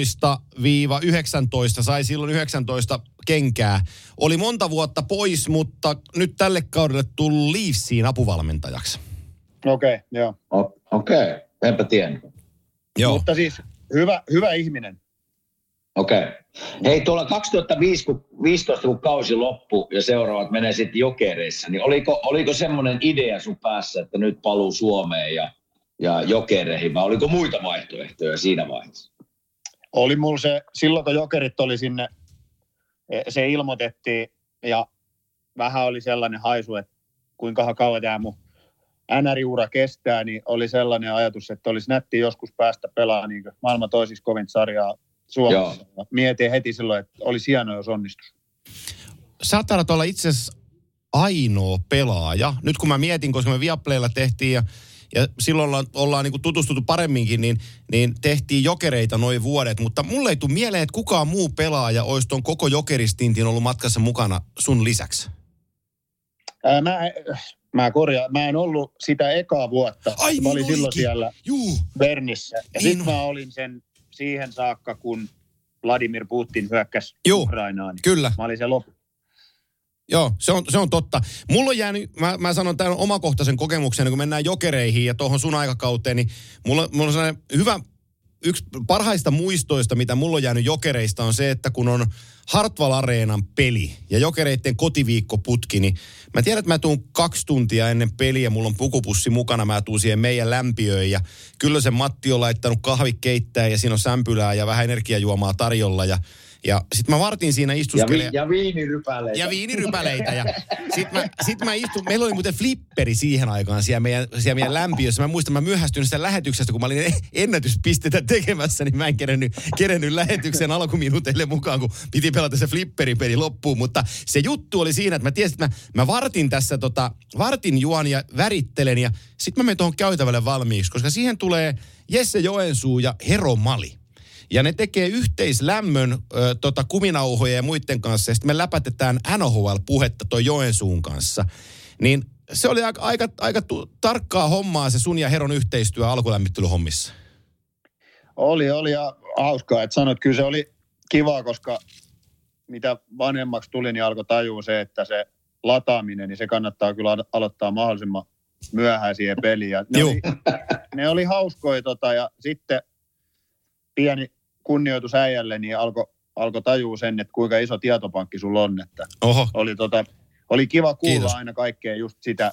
sai silloin 19 kenkää. Oli monta vuotta pois, mutta nyt tälle kaudelle tullut Leafsiin apuvalmentajaksi. Okei, joo. Okei, enpä tiennyt. Joo. Mutta siis hyvä ihminen. Okei. Hei, tuolla 2015, kun kausi loppui ja seuraavat menee sitten Jokereissa, niin oliko semmoinen idea sun päässä, että nyt paluu Suomeen ja Jokereihin, vai oliko muita vaihtoehtoja siinä vaiheessa? Oli mulla se, silloin kun Jokerit oli sinne, se ilmoitettiin ja vähän oli sellainen haisu, että kuinka kauan tämä mun NR-ura kestää, niin oli sellainen ajatus, että olisi nätti joskus päästä pelaamaan niin maailman toisiksi kovinta sarjaa Suomessa. Mietin heti silloin, että olisi hienoa, jos onnistus. Sä taidat olla itse asiassa ainoa pelaaja. Nyt kun mä mietin, koska me Viaplaylla tehtiin ja silloin ollaan niin kuin tutustuttu paremminkin, niin tehtiin Jokereita noin vuodet. Mutta mulle ei tule mieleen, että kukaan muu pelaaja olisi tuon koko Jokeristintin ollut matkassa mukana sun lisäksi. Mä korjaan. Mä en ollut sitä ekaa vuotta. Mä olin silloin siellä Bernissä. Ja sitten mä olin sen siihen saakka, kun Vladimir Putin hyökkäsi Ukrainaan. Kyllä. Mä olin se loppu. Joo, se on totta. Mulla on jäänyt, mä sanon tämän omakohtaisen kokemuksen, kun mennään Jokereihin ja tuohon sun aikakauteen, niin mulla on sellainen yksi parhaista muistoista, mitä mulla on jäänyt Jokereista, on se, että kun on Hartwall Areenan peli ja Jokereiden kotiviikkoputki, niin mä tiedän, että mä tuun 2 tuntia ennen peliä, mulla on pukupussi mukana, mä tuun siihen meidän lämpiöön ja kyllä se Matti on laittanut kahvit keittää ja siinä on sämpylää ja vähän energiajuomaa tarjolla ja Ja sit mä vartin siinä istuskelemaan. Ja viinirypäleitä. Ja viinirypäleitä. Ja sit mä istun, meillä oli muuten flipperi siihen aikaan siellä meidän lämpiössä. Mä muistan, mä myöhästyin sitä lähetyksestä, kun mä olin ennätyspisteitä tekemässä, niin mä en kerennyt lähetyksen alkuminuuteille mukaan, kun piti pelata se flipperipeli loppuun. Mutta se juttu oli siinä, että mä tiesin, että mä vartin tässä vartin juon ja värittelen ja sit mä menen tuohon käytävälle valmiiksi, koska siihen tulee Jesse Joensuu ja Hero Mali. Ja ne tekee yhteislämmön kuminauhoja ja muiden kanssa, ja sitten me läpätetään NHL-puhetta toi Joensuun kanssa. Niin se oli aika tarkkaa hommaa se sun ja Heron yhteistyö alkulämmittelyhommissa. Oli ja hauskaa, että sanoit, kyllä se oli kiva, koska mitä vanhemmaksi tuli, niin alkoi tajua se, että se lataaminen, niin se kannattaa kyllä aloittaa mahdollisimman myöhään siihen peliin. Ne oli hauskoja ja sitten pieni kunnioitus äijälle, niin alkoi tajua sen, että kuinka iso tietopankki sulla on. Että oli kiva kuulla Kiitos. Aina kaikkea just sitä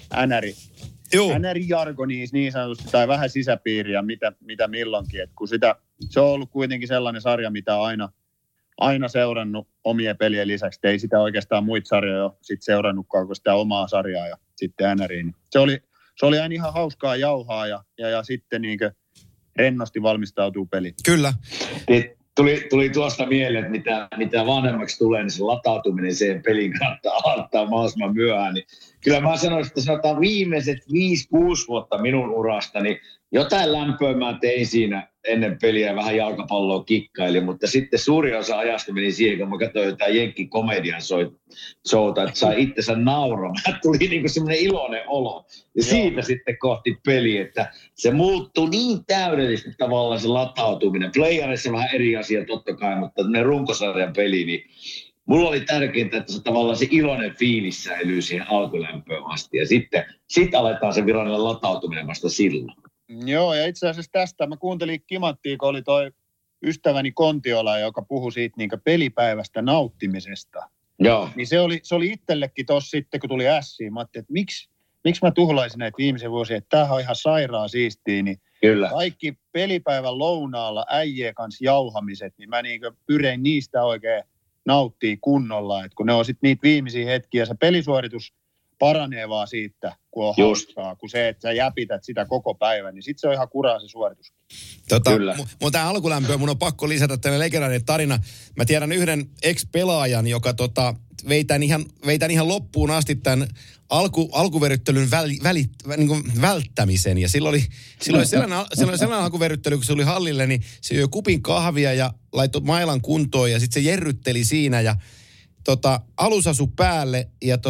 NR-jargonia niin sanotusti, tai vähän sisäpiiriä, mitä milloinkin. Et kun se on ollut kuitenkin sellainen sarja, mitä aina seurannut omien pelien lisäksi. Ei sitä oikeastaan muita sarjoja ole sit seurannutkaan kuin sitä omaa sarjaa ja sitten NRiin. Se oli aina ihan hauskaa jauhaa ja sitten niinkö rennosti valmistautuu peliin. Kyllä. Tuli tuosta mieleen, että mitä vanhemmaksi tulee, niin se latautuminen siihen pelin kannattaa aloittaa mahdollisimman myöhään. Niin kyllä mä sanoisin, että sanotaan viimeiset 5-6 vuotta minun urasta, niin jotain lämpöä mä tein siinä ennen peliä, vähän jalkapalloa kikkaili, mutta sitten suuri osa ajasta meni siihen, kun mä katsoin jotain jenkkikomedian showta, että sai itsensä nauramaan. Tuli niinku semmoinen iloinen olo. Ja siitä sitten kohti peli, että se muuttui niin täydellisesti tavallaan se latautuminen. Playerissa vähän eri asia totta kai, mutta ne runkosarjan peli, niin mulla oli tärkeintä, että se tavallaan se iloinen fiilis säilyy siihen alkulämpöön asti. Ja sitten aletaan se virallinen latautuminen vasta silloin. Joo, ja itse asiassa tästä mä kuuntelin Kimanttia, kun oli toi ystäväni Kontiola, joka puhui siitä niin pelipäivästä nauttimisesta. Joo. Niin se oli itsellekin tossa sitten, kun tuli ässiin. Mä ajattelin, että miksi mä tuhlaisin näitä viimeisen vuosia, että tämähän on ihan sairaan siistiä. Niin kyllä. Kaikki pelipäivän lounaalla äijien kanssa jauhamiset, niin mä niin pyrein niistä oikein nauttii kunnolla. Et kun ne on sitten niitä viimeisiä hetkiä, se pelisuoritus paranee vaan siitä, kun on hauskaa, kun se, että sä jäpität sitä koko päivän, niin sitten se on ihan kuraa se suoritus. Kyllä. Mun tää alkulämpöä, mun on pakko lisätä tänne legendaarinen tarina. Mä tiedän yhden ex-pelaajan, joka veitän ihan loppuun asti tämän alkuveryttelyn välttämisen. Ja silloin oli sellainen alkuveryttely, kun se oli hallille, niin se joi kupin kahvia ja laittoi mailan kuntoon ja sitten se jerrytteli siinä ja alusasu päälle ja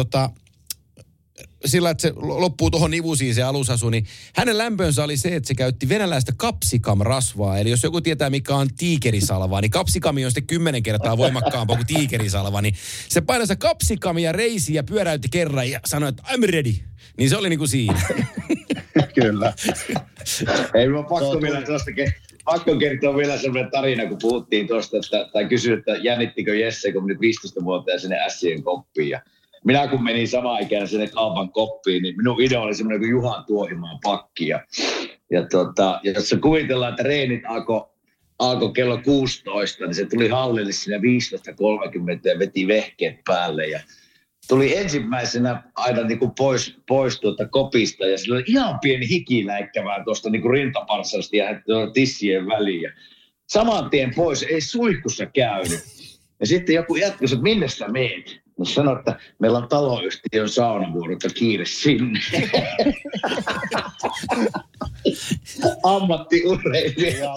sillä, että se loppuu tuohon nivusiin se alusasu, niin hänen lämpönsä oli se, että se käytti venäläistä kapsikam-rasvaa. Eli jos joku tietää, mikä on tiikerisalva, niin kapsikami on sitten 10 kertaa voimakkaampaa kuin tiikerisalva. Niin se painoi se kapsikamia reisiin ja pyöräytti kerran ja sanoi, että I'm ready. Niin se oli niin kuin siinä. Kyllä. Ei mä pakko kertoa vielä sellainen tarina, kun puhuttiin tuosta, tai kysyin, että jännittikö Jesse, kun nyt 15 vuotta ja sinne Ässien koppiin. Ja minä kun menin samaan ikään sinne kaupan koppiin, niin minun idea oli semmoinen kuin Juhan Tuohimaan pakki. Ja jos kuvitellaan, että reenit alkoi kello 16, niin se tuli hallille siinä 15.30 ja veti vehkeet päälle. Ja tuli ensimmäisenä aina niin kuin pois kopista ja sillä oli ihan pieni hikiläikkävää tuosta niin kuin rintaparsasta ja tissien väliin. Ja saman tien pois, ei suihkussa käynyt. Ja sitten joku jatkoi, että minne sä meet? No sanoi, että meillä on taloyhtiön saunavuorot, kiire sinne. Ammattiurheilija.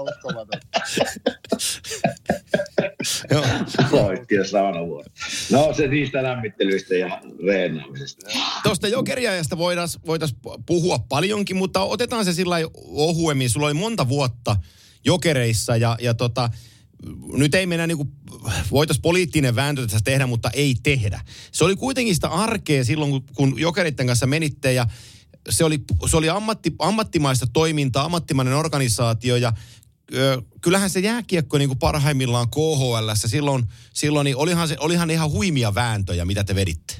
Taloyhtiön saunavuorot. No se niistä lämmittelyistä ja reenaamisesta. Tuosta jokeriajasta voitaisiin puhua paljonkin, mutta otetaan se sillä ohuemmin. Sulla oli monta vuotta jokereissa ja nyt ei mennä niinku, voitaisiin poliittinen vääntö tässä tehdä, mutta ei tehdä. Se oli kuitenkin sitä arkea silloin, kun jokeritten kanssa menitte ja se oli ammattimaista toimintaa, ammattimainen organisaatio ja kyllähän se jääkiekko niinku parhaimmillaan KHL:ssä silloin niin olihan ihan huimia vääntöjä, mitä te veditte.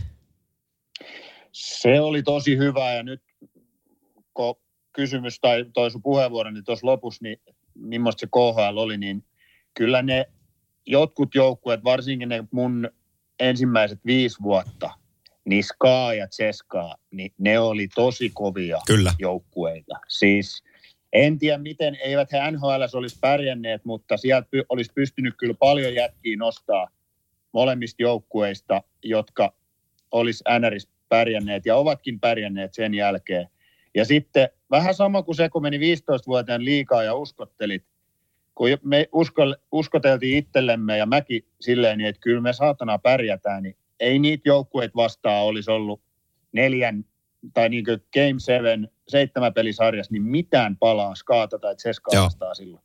Se oli tosi hyvä ja nyt kun kysymys tai toi sun puheenvuoroni tuossa lopussa, niin millaista se KHL oli, niin kyllä ne jotkut joukkueet, varsinkin ne mun ensimmäiset 5 vuotta, niin SKA ja CSKA, niin ne oli tosi kovia joukkueita. Siis en tiedä, miten eivät he NHL:ssä olisi pärjänneet, mutta sieltä olisi pystynyt kyllä paljon jätkiä nostaa molemmista joukkueista, jotka olisi NRissä pärjänneet ja ovatkin pärjänneet sen jälkeen. Ja sitten vähän sama kuin se, kun meni 15-vuotiaan liigaa ja uskottelit, kun me uskoteltiin itsellemme ja mäkin silleen, niin että kyllä me saatana pärjätään, niin ei niitä joukkueita vastaan olisi ollut 4 tai niin kuin Game 7 pelisarjassa, niin mitään palaa SKAta tai CSKA vastaan silloin.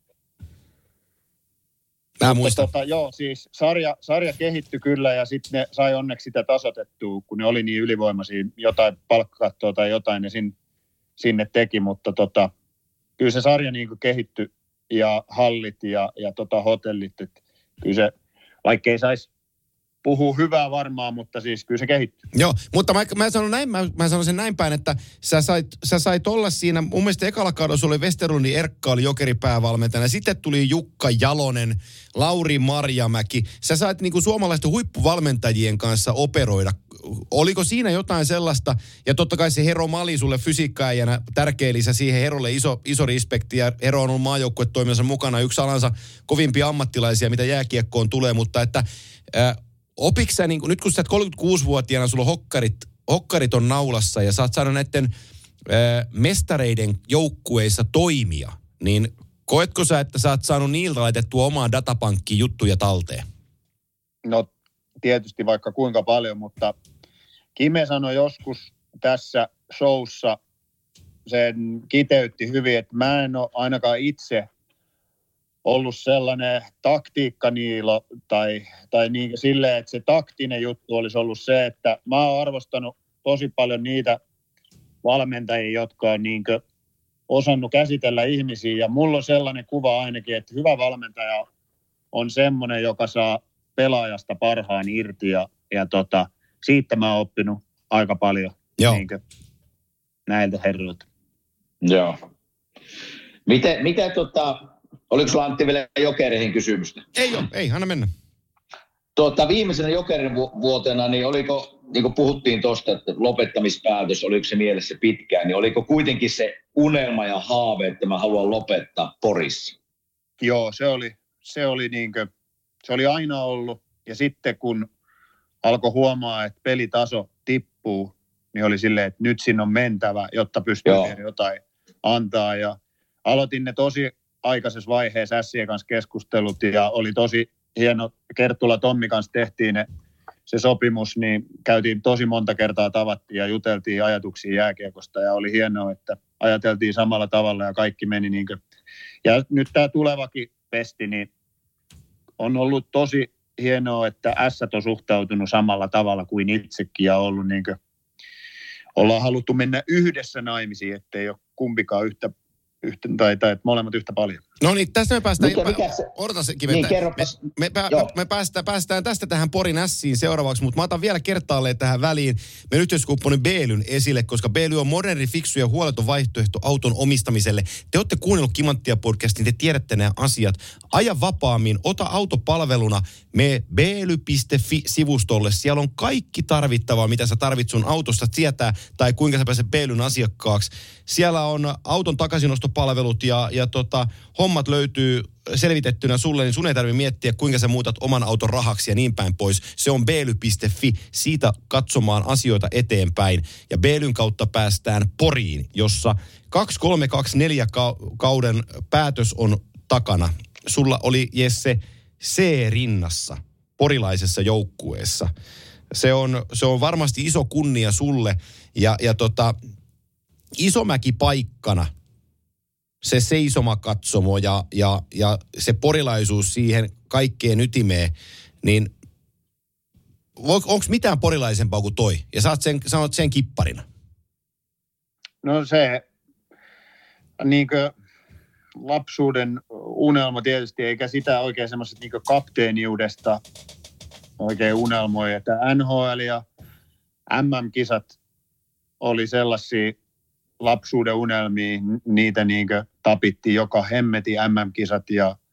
Mä muistan. Joo, siis sarja kehittyi kyllä ja sitten ne sai onneksi sitä tasoitettua, kun ne oli niin ylivoimaisia, jotain palkkakattoa tai jotain ne sinne teki, mutta kyllä se sarja niin kuin kehittyi ja hallit ja hotellit, että kyllä se, vaikka ei saisi puhuu hyvää varmaan, mutta siis kyllä se kehittyy. Joo, mutta mä sanon sen näin päin, että sä sait olla siinä, mun mielestä ekalla kaudella oli Westerlundin Erkka oli Jokeri-päävalmentajana, sitten tuli Jukka Jalonen, Lauri Marjamäki. Sä sait niinku suomalaisten huippuvalmentajien kanssa operoida. Oliko siinä jotain sellaista, ja totta kai se Hero Mali sulle fysiikkaäijänä tärkeä lisä siihen, Herolle iso respekti, ja Hero on ollut maajoukkuetoiminnassa mukana, yksi alansa kovimpia ammattilaisia, mitä jääkiekkoon tulee, mutta että opitko sä, niin nyt kun sä 36-vuotiaana, sulla on hokkarit on naulassa ja sä oot saanut näiden mestareiden joukkueissa toimia, niin koetko sä, että sä oot saanut niiltä laitettua omaan datapankkiin juttuja talteen? No tietysti vaikka kuinka paljon, mutta Kime sanoi joskus tässä showssa, sen kiteytti hyvin, että mä en ole ainakaan itse ollut sellainen taktiikkaniilo tai niin silleen, että se taktinen juttu olisi ollut se, että mä oon arvostanut tosi paljon niitä valmentajia, jotka on niin kuin osannut käsitellä ihmisiä. Ja mulla on sellainen kuva ainakin, että hyvä valmentaja on semmoinen, joka saa pelaajasta parhaan irti ja siitä mä oon oppinut aika paljon niin kuin näiltä herroilta. Joo. Miten oliko sulla Antti vielä Jokereihin kysymystä? Ei, anna mennä. Viimeisenä Jokerin vuotena, niin oliko, niin kuin puhuttiin tuosta, että lopettamispäätös, oliko se mielessä pitkään, niin oliko kuitenkin se unelma ja haave, että mä haluan lopettaa Porissa? Joo, se oli aina ollut. Ja sitten kun alkoi huomaa, että pelitaso tippuu, niin oli silleen, että nyt sinne on mentävä, jotta pystyy jotain antaa. Ja aloitin ne tosi aikaisessa vaiheessa Ässien kanssa keskustelut ja oli tosi hieno. Kerttula Tommi kanssa tehtiin se sopimus, niin käytiin tosi monta kertaa tavattiin ja juteltiin ajatuksia jääkiekosta ja oli hienoa, että ajateltiin samalla tavalla ja kaikki meni niin kuin. Ja nyt tämä tulevakin pesti, niin on ollut tosi hienoa, että Ässät on suhtautunut samalla tavalla kuin itsekin ja ollut niin kuin, ollaan haluttu mennä yhdessä naimisiin, ettei ole kumpikaan yhtä tai molemmat yhtä paljon. No niin, tästä me päästään. Me päästään tästä tähän Porin Ässiin seuraavaksi, mutta mä otan vielä kertaalleen tähän väliin meidän yhteiskumppani Beelyn esille, koska Beely on moderni, fiksu ja huoleton vaihtoehto auton omistamiselle. Te olette kuunnellut Kimanttia podcastin, te tiedätte nämä asiat. Aja vapaammin, ota autopalveluna, mene beely.fi-sivustolle. Siellä on kaikki tarvittavaa, mitä sä tarvit sun autosta tietää, tai kuinka sä pääset Beelyn asiakkaaksi. Siellä on auton takaisinostopalvelut ja hommat löytyy selvitettynä sulle, niin sun ei tarvitse miettiä, kuinka sä muutat oman auton rahaksi ja niin päin pois. Se on beely.fi, siitä katsomaan asioita eteenpäin. Ja Beelyn kautta päästään Poriin, jossa 2324 kauden päätös on takana. Sulla oli, Jesse, C-rinnassa porilaisessa joukkueessa. Se on varmasti iso kunnia sulle ja Isomäki paikkana, se seisomakatsomo ja se porilaisuus siihen kaikkeen ytimeen, niin onko mitään porilaisempaa kuin toi? Ja sä oot sen kipparina. No se niinkö lapsuuden unelma tietysti, eikä sitä oikein semmoisesta niinkö kapteeniudesta oikein unelmoi, että NHL ja MM-kisat oli sellaisia lapsuuden unelmia, niitä niinkö tapittiin joka hemmeti MM-kisat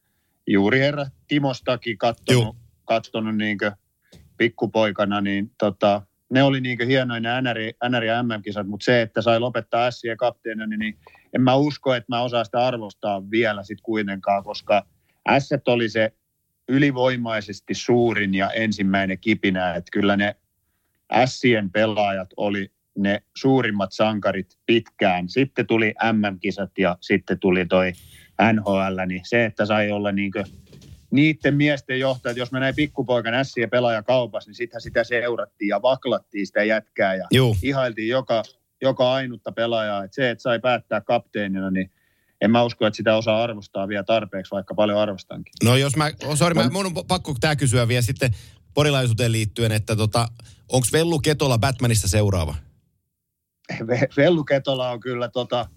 juuri herra Timostakin katsonut niinkö pikkupoikana, niin ne oli niinkö hienoja ne NR ja MM-kisat, mutta se, että sai lopettaa Sien kapteenina, niin en mä usko, että mä osaan sitä arvostaa vielä sit kuitenkaan, koska Ässät oli se ylivoimaisesti suurin ja ensimmäinen kipinä, että kyllä ne Ässien pelaajat oli ne suurimmat sankarit pitkään. Sitten tuli MM-kisat ja sitten tuli toi NHL, niin se, että sai olla niinkö niiden miesten johtajat, jos mä näin pikkupoikana Ässien pelaaja kaupassa, niin sittenhän sitä seurattiin ja vaklattiin sitä jätkää ja ihailtiin joka ainutta pelaajaa. Että se, että sai päättää kapteenina, niin en mä usko, että sitä osaa arvostaa vielä tarpeeksi, vaikka paljon arvostankin. No jos mun on pakko tää kysyä vielä sitten porilaisuuteen liittyen, että onko Vellu Ketola Batmanista seuraava? Vellu Ketola on kyllä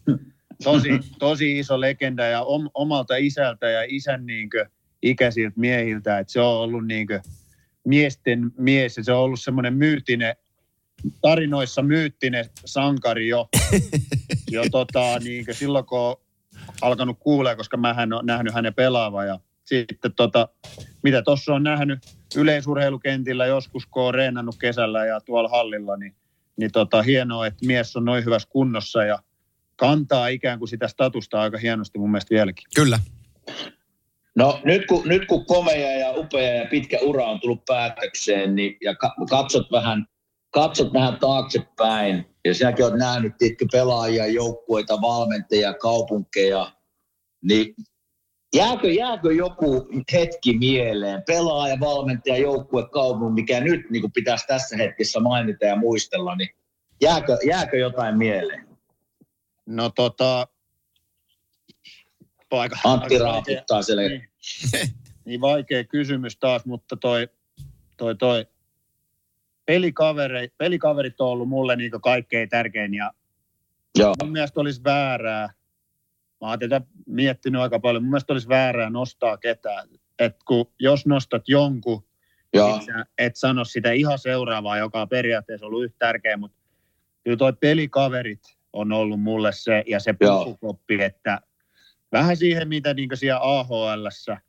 tosi iso legenda ja omalta isältä ja isän niinkö ikäisiltä miehiltä, että se on ollut niinkö miesten mies ja se on ollut semmoinen tarinoissa myyttinen sankari jo niinkö silloin kun on alkanut kuulee, koska mähän on nähnyt hänen pelaavan ja sitten mitä tuossa on nähnyt yleisurheilukentillä joskus, kun on reenannut kesällä ja tuolla hallilla, niin hienoa, että mies on noin hyvässä kunnossa ja kantaa ikään kuin sitä statusta aika hienosti mun mielestä vieläkin. Kyllä. No nyt kun komea ja upea ja pitkä ura on tullut päätökseen, niin, ja katsot vähän taaksepäin, ja sinäkin olet nähnyt pelaajia, joukkueita, valmentajia, kaupunkeja, niin jääkö joku hetki mieleen, pelaaja, valmentaja, joukkue, kaupunki, mikä nyt niin kuin pitäisi tässä hetkessä mainita ja muistella, niin jääkö jotain mieleen? No Antti raaputtaa selkeä. Niin vaikea kysymys taas, mutta toi pelikaverit on ollut mulle niin kaikkein tärkein ja mun mielestä olisi väärää. Mä oon tätä miettinyt aika paljon. Mun mielestä olisi väärää nostaa ketään. Että jos nostat jonkun, niin sä et sano sitä ihan seuraavaa, joka on periaatteessa ollut yhtä tärkeä, mutta kyllä toi pelikaverit on ollut mulle se ja se pukukoppi, että vähän siihen, mitä niin siellä AHL:ssä,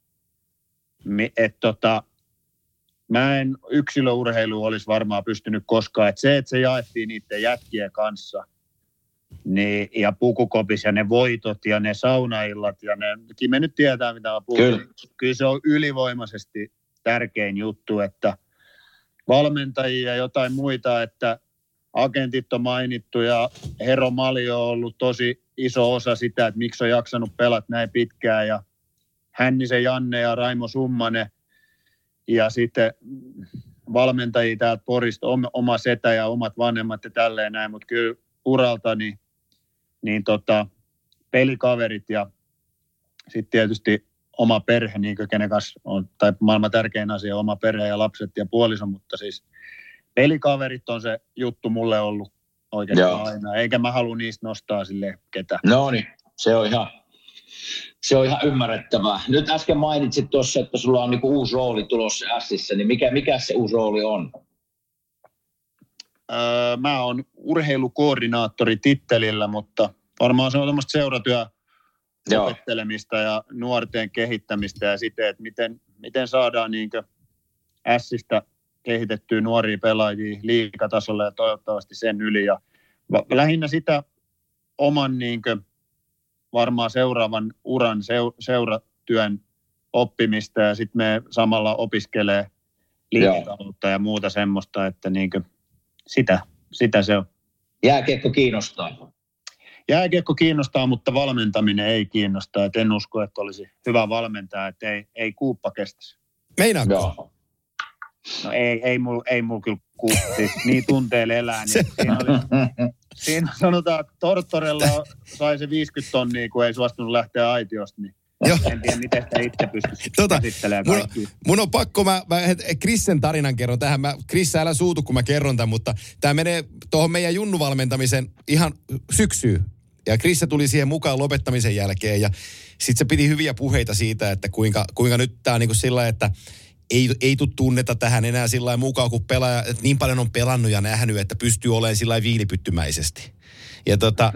että mä en yksilöurheilu olisi varmaan pystynyt koskaan. Että se jaettiin niiden jätkien kanssa niin, ja pukukopis ja ne voitot ja ne saunaillat ja me nyt tietää, mitä mä puhun. Kyllä se on ylivoimaisesti tärkein juttu, että valmentajia ja jotain muita, että agentit on mainittu ja Hero Malio on ollut tosi iso osa sitä, että miksi on jaksanut pelata näin pitkään ja Hännisen Janne ja Raimo Summanen ja sitten valmentajia täältä Porista, oma setä ja omat vanhemmat ja tälleen näin, mutta kyllä uralta niin pelikaverit ja sitten tietysti oma perhe, niin kenen kanssa on, tai maailman tärkein asia, oma perhe ja lapset ja puoliso, mutta siis pelikaverit on se juttu mulle ollut oikeastaan aina, eikä mä halua niistä nostaa sille ketään. No niin, se on ihan ymmärrettävää. Nyt äsken mainitsit tuossa, että sulla on niinku uusi rooli tulossa Ässissä, niin mikä se uusi rooli on? Mä oon urheilukoordinaattori tittelillä, mutta varmaan se on tämmöistä seuratyö opettelemista ja nuorten kehittämistä ja sitten, että miten saadaan niinkö Ässistä kehitettyä nuoria pelaajia liigatasolla ja toivottavasti sen yli. Ja lähinnä sitä oman niinkö varmaan seuraavan uran seuratyön oppimista ja sitten me samalla opiskelee liiketaloutta ja muuta semmoista, että niinkö sitä se on. Jääkiekko kiinnostaa. Jääkiekko kiinnostaa, mutta valmentaminen ei kiinnosta. Et en usko, että olisi hyvä valmentaa, että ei kuuppa kestäisi. Meinaatko? Joo. No ei mul kyllä siis niin tunteelle elää. Niin siinä sanotaan, että Tortorella sai se 50 tonnia, kun ei suostunut lähteä aitiosta, niin en tiedä, miten sitä itse pystyisi käsittelemään kaikki. Mun on pakko, mä Krissen tarinan kerron tähän. Krissa, älä suutu, kun mä kerron tämän, mutta tämä menee tuohon meidän junnuvalmentamisen ihan syksyyn. Ja Krissa tuli siihen mukaan lopettamisen jälkeen ja sitten se piti hyviä puheita siitä, että kuinka nyt tämä on niin kuin sillä että ei tule tunneta tähän enää sillä mukaan, kun pelaaja, että niin paljon on pelannut ja nähnyt, että pystyy olemaan sillä viilipyttymäisesti. Ja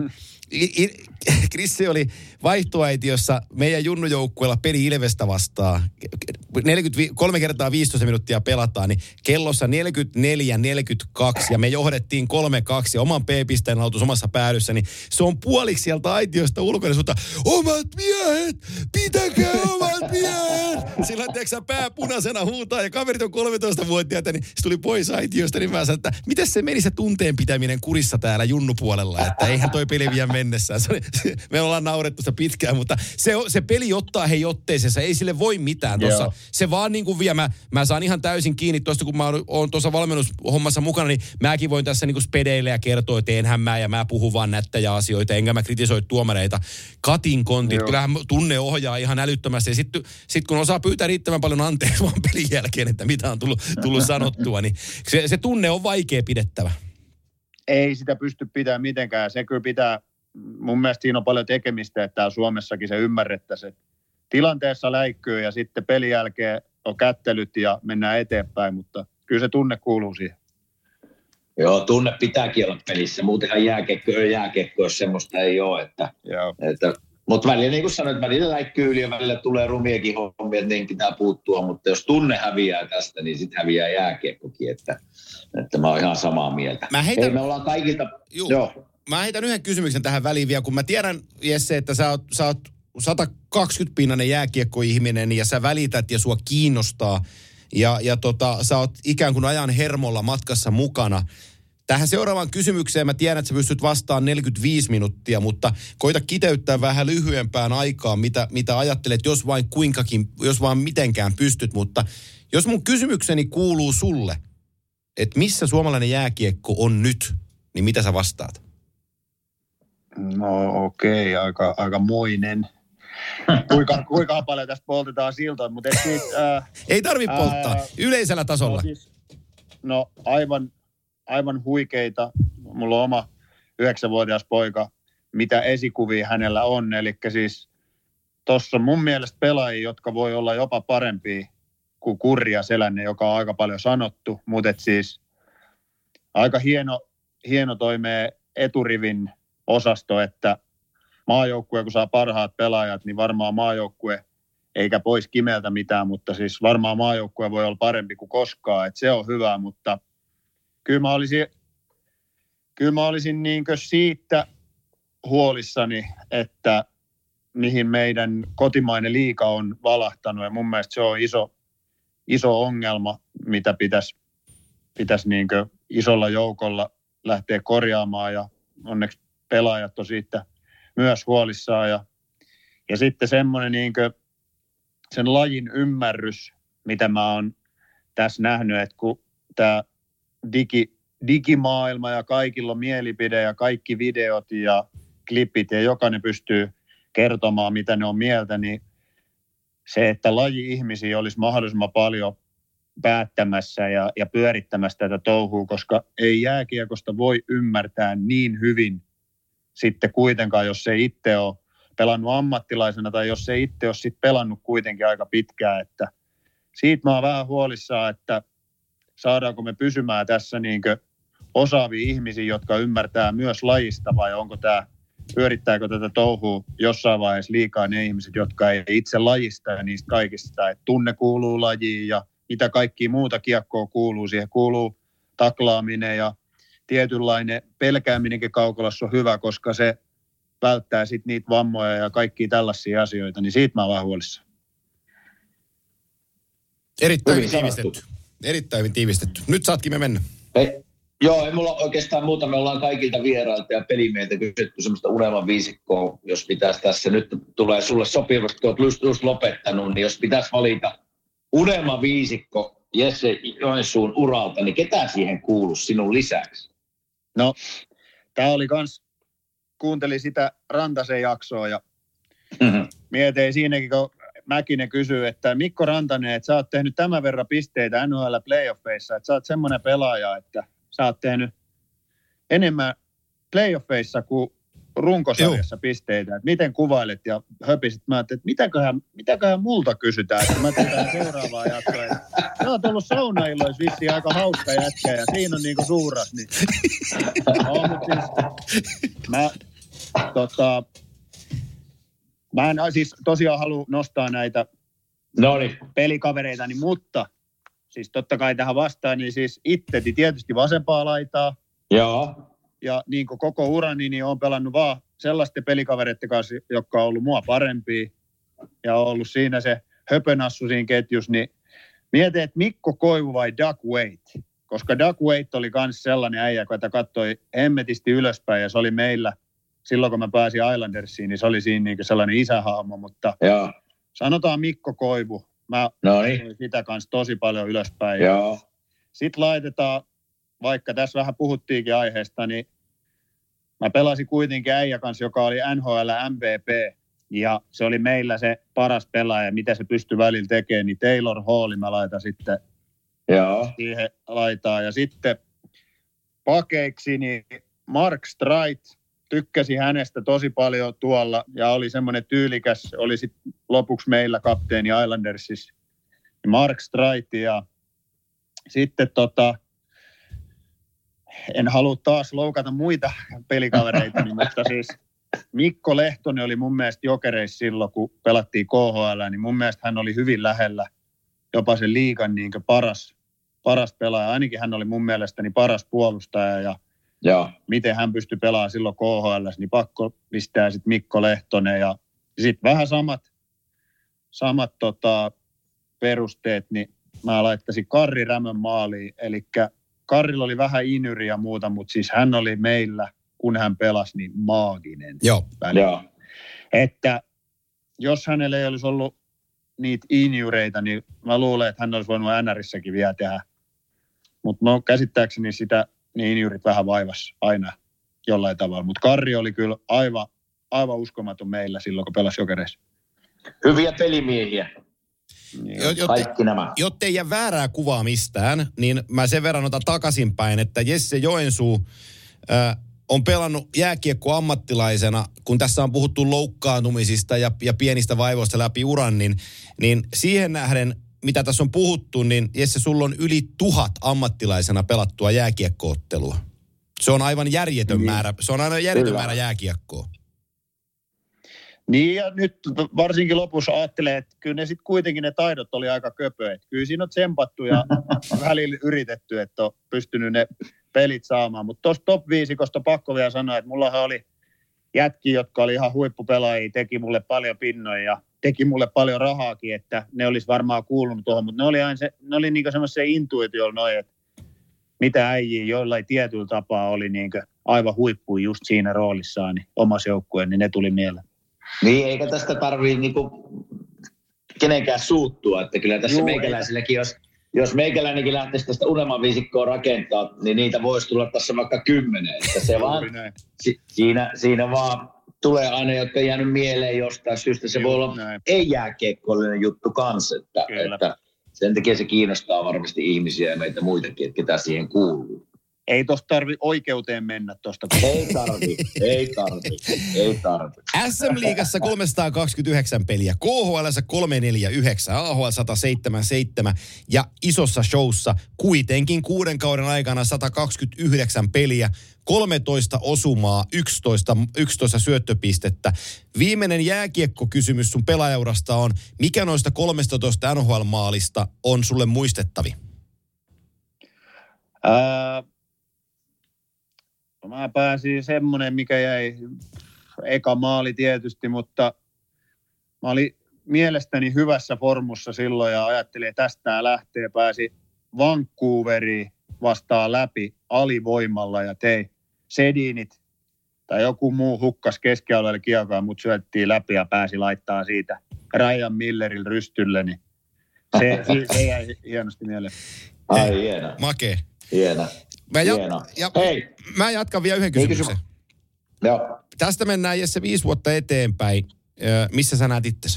Krissi oli vaihtoaitiossa meidän junnujoukkueella peli Ilvestä vastaan. 3 kertaa 15 minuuttia pelataan, niin kellossa 44-42 ja me johdettiin 3-2 ja oman P-pisteen autus omassa päädyssä, niin se on puoliksi sieltä aitiosta ulkona suuntaan, omat miehet, pitäkää omat miehet! Sillä tiedätkö pää punaisena huutaa ja kaverit on 13-vuotiaita, niin se tuli pois aitiosta, niin mä sanoin, että miten se meni se tunteen pitäminen kurissa täällä junnupuolella, että eihän toi peli vielä mennessään. Me ollaan naurettu sitä pitkään, mutta se peli ottaa hei otteeseensa, ei sille voi mitään tuossa. Se vaan niin kuin vie, mä saan ihan täysin kiinni tuosta, kun mä oon tuossa valmennushommassa mukana, niin mäkin voin tässä niin kuin spedeillä ja kertoa, että enhän mä puhun vaan nättäjä asioita, enkä mä kritisoi tuomareita. Katin kontit, kyllähän tunne ohjaa ihan älyttömästi. Ja sitten kun osaa pyytää riittävän paljon anteeksi vaan pelin jälkeen, että mitä on tullut sanottua, niin se tunne on vaikea pidettävä. Ei sitä pysty pitämään mitenkään. Se kyllä pitää, mun mielestä siinä on paljon tekemistä, että täällä Suomessakin se ymmärrettäisiin, että tilanteessa läikkyy ja sitten pelin jälkeen on kättelyt ja mennään eteenpäin, mutta kyllä se tunne kuuluu siihen. Joo, tunne pitääkin olla pelissä. Muutenhan jääkiekko, jos semmoista ei ole. Mutta välillä, niin kuin sanoit, välillä läikkyy yli ja välillä tulee rumiakin hommia, että niihin pitää puuttua. Mutta jos tunne häviää tästä, niin sitten häviää jääkiekkokin. Että mä oon ihan samaa mieltä. Me ollaan kaikilta... Mä heitän yhden kysymyksen tähän väliin vielä, kun mä tiedän, Jesse, että sä oot 120-pinnainen jääkiekkoihminen ja sä välität ja sua kiinnostaa. Ja sä oot ikään kuin ajan hermolla matkassa mukana. Tähän seuraavaan kysymykseen mä tiedän, että sä pystyt vastaan 45 minuuttia, mutta koita kiteyttää vähän lyhyempään aikaan, mitä ajattelet, jos vaan mitenkään pystyt. Mutta jos mun kysymykseni kuuluu sulle, että missä suomalainen jääkiekko on nyt, niin mitä sä vastaat? No okei, aika moinen. Kuinka paljon tästä poltetaan siltoja, mutta ei tarvitse polttaa, yleisellä tasolla. Aivan huikeita. Mulla on oma 9-vuotias poika, mitä esikuvia hänellä on. Eli siis tuossa on mun mielestä pelaajia, jotka voi olla jopa parempia kuin Kurja Selänne, joka on aika paljon sanottu. Mutta siis aika hieno toimee eturivin osasto, että maajoukkue, kun saa parhaat pelaajat, niin varmaan maajoukkue, eikä pois Kimeltä mitään, mutta siis varmaan maajoukkue voi olla parempi kuin koskaan, että se on hyvä, mutta kyllä mä olisin niinkö siitä huolissani, että mihin meidän kotimainen liiga on valahtanut, ja mun mielestä se on iso ongelma, mitä pitäisi niinkö isolla joukolla lähteä korjaamaan, ja onneksi pelaajat on siitä myös huolissaan, ja sitten semmoinen niinkö sen lajin ymmärrys, mitä mä oon tässä nähnyt, että kun tämä digimaailma ja kaikilla on mielipide ja kaikki videot ja klipit ja jokainen pystyy kertomaan, mitä ne on mieltä, niin se, että laji-ihmisiä olisi mahdollisimman paljon päättämässä ja pyörittämässä tätä touhua, koska ei jääkiekosta voi ymmärtää niin hyvin sitten kuitenkaan, jos ei itse ole pelannut ammattilaisena tai jos ei itse ole sitten pelannut kuitenkin aika pitkään, että siitä mä oon vähän huolissaan, että saadaanko me pysymään tässä niinkö osaavia ihmisiä, jotka ymmärtää myös lajista vai pyörittääkö tätä touhua jossain vaiheessa liikaa ne ihmiset, jotka ei itse lajista ja niistä kaikista, että tunne kuuluu lajiin ja mitä kaikkia muuta kiekkoa kuuluu. Siihen kuuluu taklaaminen ja tietynlainen pelkääminenkin kaukolassa on hyvä, koska se välttää sitten niitä vammoja ja kaikkia tällaisia asioita, niin siitä mä oon vähän huolissaan. Erittäin tiivistetty. Nyt saatkin me mennä. Joo, ei mulla oikeastaan muuta. Me ollaan kaikilta vierailta ja pelimieltä kysytty semmoista unelman viisikkoa, jos pitäisi tässä, nyt tulee sulle sopivasti, kun olet just lopettanut, niin jos pitäisi valita unelman viisikko Jesse Joensuun uralta, niin ketä siihen kuuluu sinun lisäksi? No, tämä oli kuuntelin sitä Rantasen jaksoa ja mietin siinäkin, kun Mäkinen kysyy, että Mikko Rantanen, että sä oot tehnyt tämän verran pisteitä NHL playoffeissa, että sä oot semmoinen pelaaja, että sä oot tehnyt enemmän playoffeissa kuin runkosarjassa pisteitä. Että miten kuvailet ja höpisit? Mä ajattelin, että mitäköhän multa kysytään, että mä tehdään seuraavaa jaksoa. Sä oot ollut saunailloissa vissiin aika hauska jätkä ja siinä on niinku suuras. Niin. No, mutta siis, Mä en siis tosiaan halua nostaa näitä pelikavereitani, mutta siis totta kai tähän vastaan, niin siis itteti tietysti vasempaa laitaa. Joo. Ja niin kuin koko urani, niin olen pelannut vaan sellaisten pelikavereiden kanssa, jotka on ollut mua parempia. Ja on ollut siinä se höpönassu siinä ketjussa, niin mietin, että Mikko Koivu vai Doug Weight. Koska Doug Weight oli myös sellainen äijä, joka katsoi hemmetisti ylöspäin ja se oli meillä, silloin kun mä pääsin Islandersiin, niin se oli siinä niin sellainen isähahmo, mutta Joo. Sanotaan Mikko Koivu. Mä olin sitä kanssa tosi paljon ylöspäin. Joo. Sitten laitetaan, vaikka tässä vähän puhuttiinkin aiheesta, niin mä pelasin kuitenkin äijä kanssa, joka oli NHL MVP. Ja se oli meillä se paras pelaaja, mitä se pystyi välillä tekemään, niin Taylor Hall mä laitan sitten siihen laitaan. Ja sitten pakeiksi niin Mark Streit, tykkäsin hänestä tosi paljon tuolla ja oli semmoinen tyylikäs, oli sitten lopuksi meillä kapteeni Islandersissa, Mark Streit ja sitten en halua taas loukata muita pelikavereita, mutta siis Mikko Lehtonen oli mun mielestä Jokereissa silloin, kun pelattiin KHL, niin mun mielestä hän oli hyvin lähellä jopa sen liigan niin paras pelaaja. Ainakin hän oli mun mielestäni paras puolustaja ja miten hän pystyi pelaamaan silloin KHL, niin pakko pistää sitten Mikko Lehtonen ja sitten vähän samat perusteet, niin mä laittaisin Karri Rämön maaliin, eli Karrilla oli vähän inyri ja muuta, mutta siis hän oli meillä, kun hän pelasi, niin maaginen. Joo. Että jos hänellä ei olisi ollut niitä injureita, niin mä luulen, että hän olisi voinut NRissäkin vielä tehdä. Mutta käsittääkseni niin injurit vähän vaivasi aina jollain tavalla. Mutta Karri oli kyllä aivan uskomaton meillä silloin, kun pelasi Jokereissa. Hyviä pelimiehiä. Kaikki nämä. Jotta ei jää väärää kuvaa mistään, niin mä sen verran otan takaisinpäin, että Jesse Joensuu on pelannut jääkiekko-ammattilaisena, kun tässä on puhuttu loukkaantumisista ja pienistä vaivoista läpi uran, niin siihen nähden, mitä tässä on puhuttu, niin Jesse, sulla on yli 1000 ammattilaisena pelattua jääkiekko-ottelua. Se on aivan järjetön määrä. Se on aivan järjetön määrä jääkiekkoa. Niin ja nyt varsinkin lopussa ajattelee, että kyllä ne sitten kuitenkin ne taidot oli aika köpöjä. Kyllä siinä on tsempattu ja välillä yritetty, että on pystynyt ne pelit saamaan. Mutta tuosta top 5:kosta pakko vielä sanoa, että mullahan oli jätkiä, jotka oli ihan huippupelaajia, teki mulle paljon pinnoja ja teki mulle paljon rahaakin, että ne olisi varmaan kuulunut tuohon. Mutta ne oli niinku semmoisen intuitiolla noin, että mitä äijiä jollain tietyllä tapaa oli niinku aivan huippuja just siinä roolissaan niin omassa joukkueen, niin ne tuli mieleen. Niin, eikä tästä tarvitse niinku kenenkään suuttua, että kyllä tässä meikäläisilläkin, jos meikäläinenkin lähtisi tästä unelmaviisikkoa rakentaa, niin niitä voisi tulla tässä vaikka 10. Että se vaan, siinä vaan tulee aina, jotka on jäänyt mieleen jostain syystä. Se voi olla ei-jääkiekkoillinen juttu kanssa, että sen takia se kiinnostaa varmasti ihmisiä ja meitä muitakin, että ketä siihen kuuluu. Ei tosta tarvi oikeuteen mennä tosta. Ei tarvi. SM-liigassa 329 peliä, KHL:ssä 349, AHL 177 ja isossa showssa kuitenkin 6 kauden aikana 129 peliä, 13 osumaa, 11 syöttöpistettä. Viimeinen jääkiekkokysymys sun pelaajaurasta on, mikä noista 13 NHL-maalista on sulle muistettavi? Mä pääsin semmoinen, mikä jäi eka maali tietysti, mutta mä olin mielestäni hyvässä formussa silloin ja ajattelin, että tästä lähtee. Pääsi Vancouveriin vastaan läpi alivoimalla ja tein Sedinit tai joku muu hukkas keskialueelle kiekoa, mut syöttiin läpi ja pääsi laittaa siitä Ryan Millerille rystylle, niin se jäi hienosti mieleen. Ai hieno. Makee. Hieno. Mä jatkan vielä yhden kysymyksen. Joo. Tästä mennään, Jesse, 5 vuotta eteenpäin. Missä sä näet itsesi?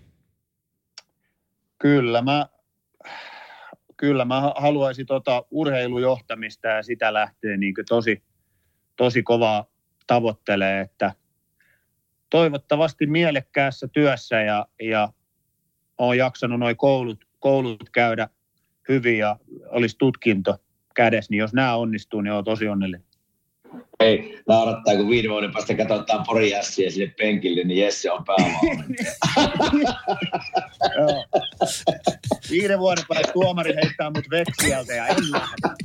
Kyllä mä haluaisin urheilujohtamista ja sitä lähtee niin tosi kovaa tavoittelee, että toivottavasti mielekkäässä työssä ja olen jaksanut noi koulut käydä hyvin ja olisi tutkinto kädessä, niin jos nämä onnistuu, niin olen tosi onnellinen. Ei, naurattaa, kun 5 vuoden päästä katsotaan Pori Jässiä sinne penkille, niin Jesse on päävalmentaja. 5 vuoden päästä tuomari heittää mut veksiältä ja en lähde.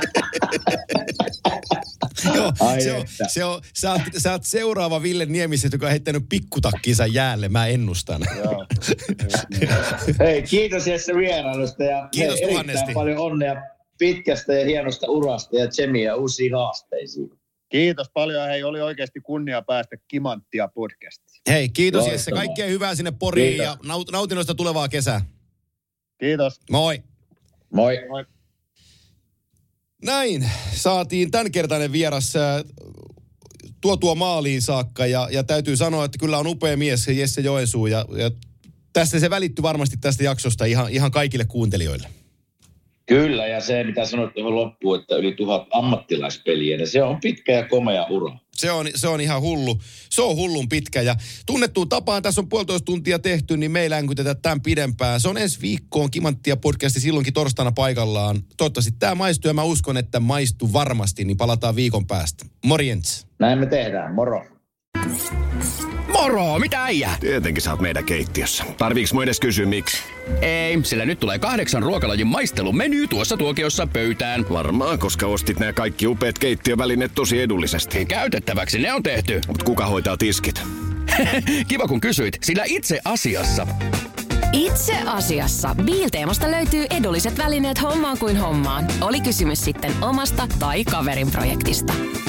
Joo, sä oot seuraava Ville Niemiset, joka on heittänyt pikkutakkinsa jäälle, mä ennustan. Joo. Hei, kiitos Jesse vierailusta ja kiitos erittäin paljon onnea pitkästä ja hienosta urasta ja tsemiä uusiin haasteisiin. Kiitos paljon. Hei, oli oikeasti kunnia päästä Kimanttia podcastiin. Hei, kiitos Jesse. Kaikkea hyvää sinne Poriin ja nautinnoista tulevaa kesää. Kiitos. Moi. Moi. Moi. Näin saatiin tämänkertainen vieras tuotua maaliin saakka ja täytyy sanoa, että kyllä on upea mies Jesse Joensuu ja tässä se välittyi varmasti tästä jaksosta ihan kaikille kuuntelijoille. Kyllä, ja se mitä sanoit tuohon loppuun, että yli 1000 ammattilaispeliä, niin se on pitkä ja komea ura. Se on ihan hullu. Se on hullun pitkä ja tunnettuun tapaan tässä on 1,5 tuntia tehty, niin me ei länkytetä tämän pidempään. Se on ensi viikkoon Kimanttia podcasti silloinkin torstaina paikallaan. Toivottavasti tämä maistuu ja mä uskon, että maistuu varmasti, niin palataan viikon päästä. Morjens. Näin me tehdään, moro. Moro, mitä äijä? Tietenkin sä oot meidän keittiössä. Tarviiks mun edes kysyä miksi? Ei, sillä nyt tulee 8 ruokalajin maistelumeny tuossa tuokiossa pöytään. Varmaan, koska ostit nämä kaikki upeat keittiövälineet tosi edullisesti. Käytettäväksi ne on tehty. Mut kuka hoitaa tiskit? Kiva kun kysyit, sillä itse asiassa... Itse asiassa Biilteemasta löytyy edulliset välineet hommaan kuin hommaan. Oli kysymys sitten omasta tai kaverin projektista.